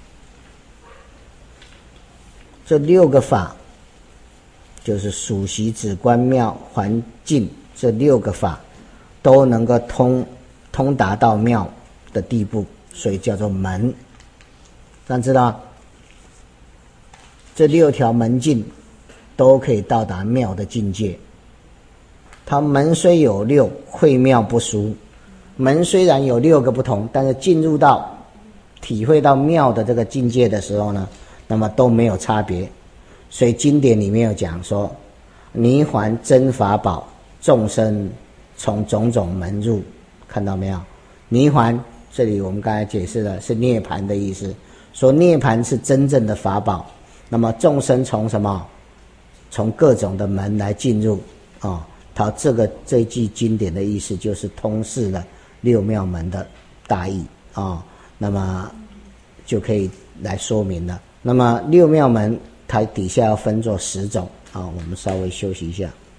这六个法，就是属习、止观、妙、环境这六个法，都能够通通达到妙的地步，所以叫做门。这样知道，这六条门径都可以到达妙的境界。它门虽有六，会妙不殊。门虽然有六个不同，但是进入到体会到妙的这个境界的时候呢，那么都没有差别。所以经典里面有讲说，泥还真法宝，众生从种种门入。看到没有？泥还这里我们刚才解释了是涅盘的意思，说涅盘是真正的法宝。那么众生从什么？从各种的门来进入啊、哦。它这个这一句经典的意思就是通释了六妙门的大意啊、哦，那么就可以来说明了。那么六妙门它底下要分作十种啊、哦，我们稍微休息一下。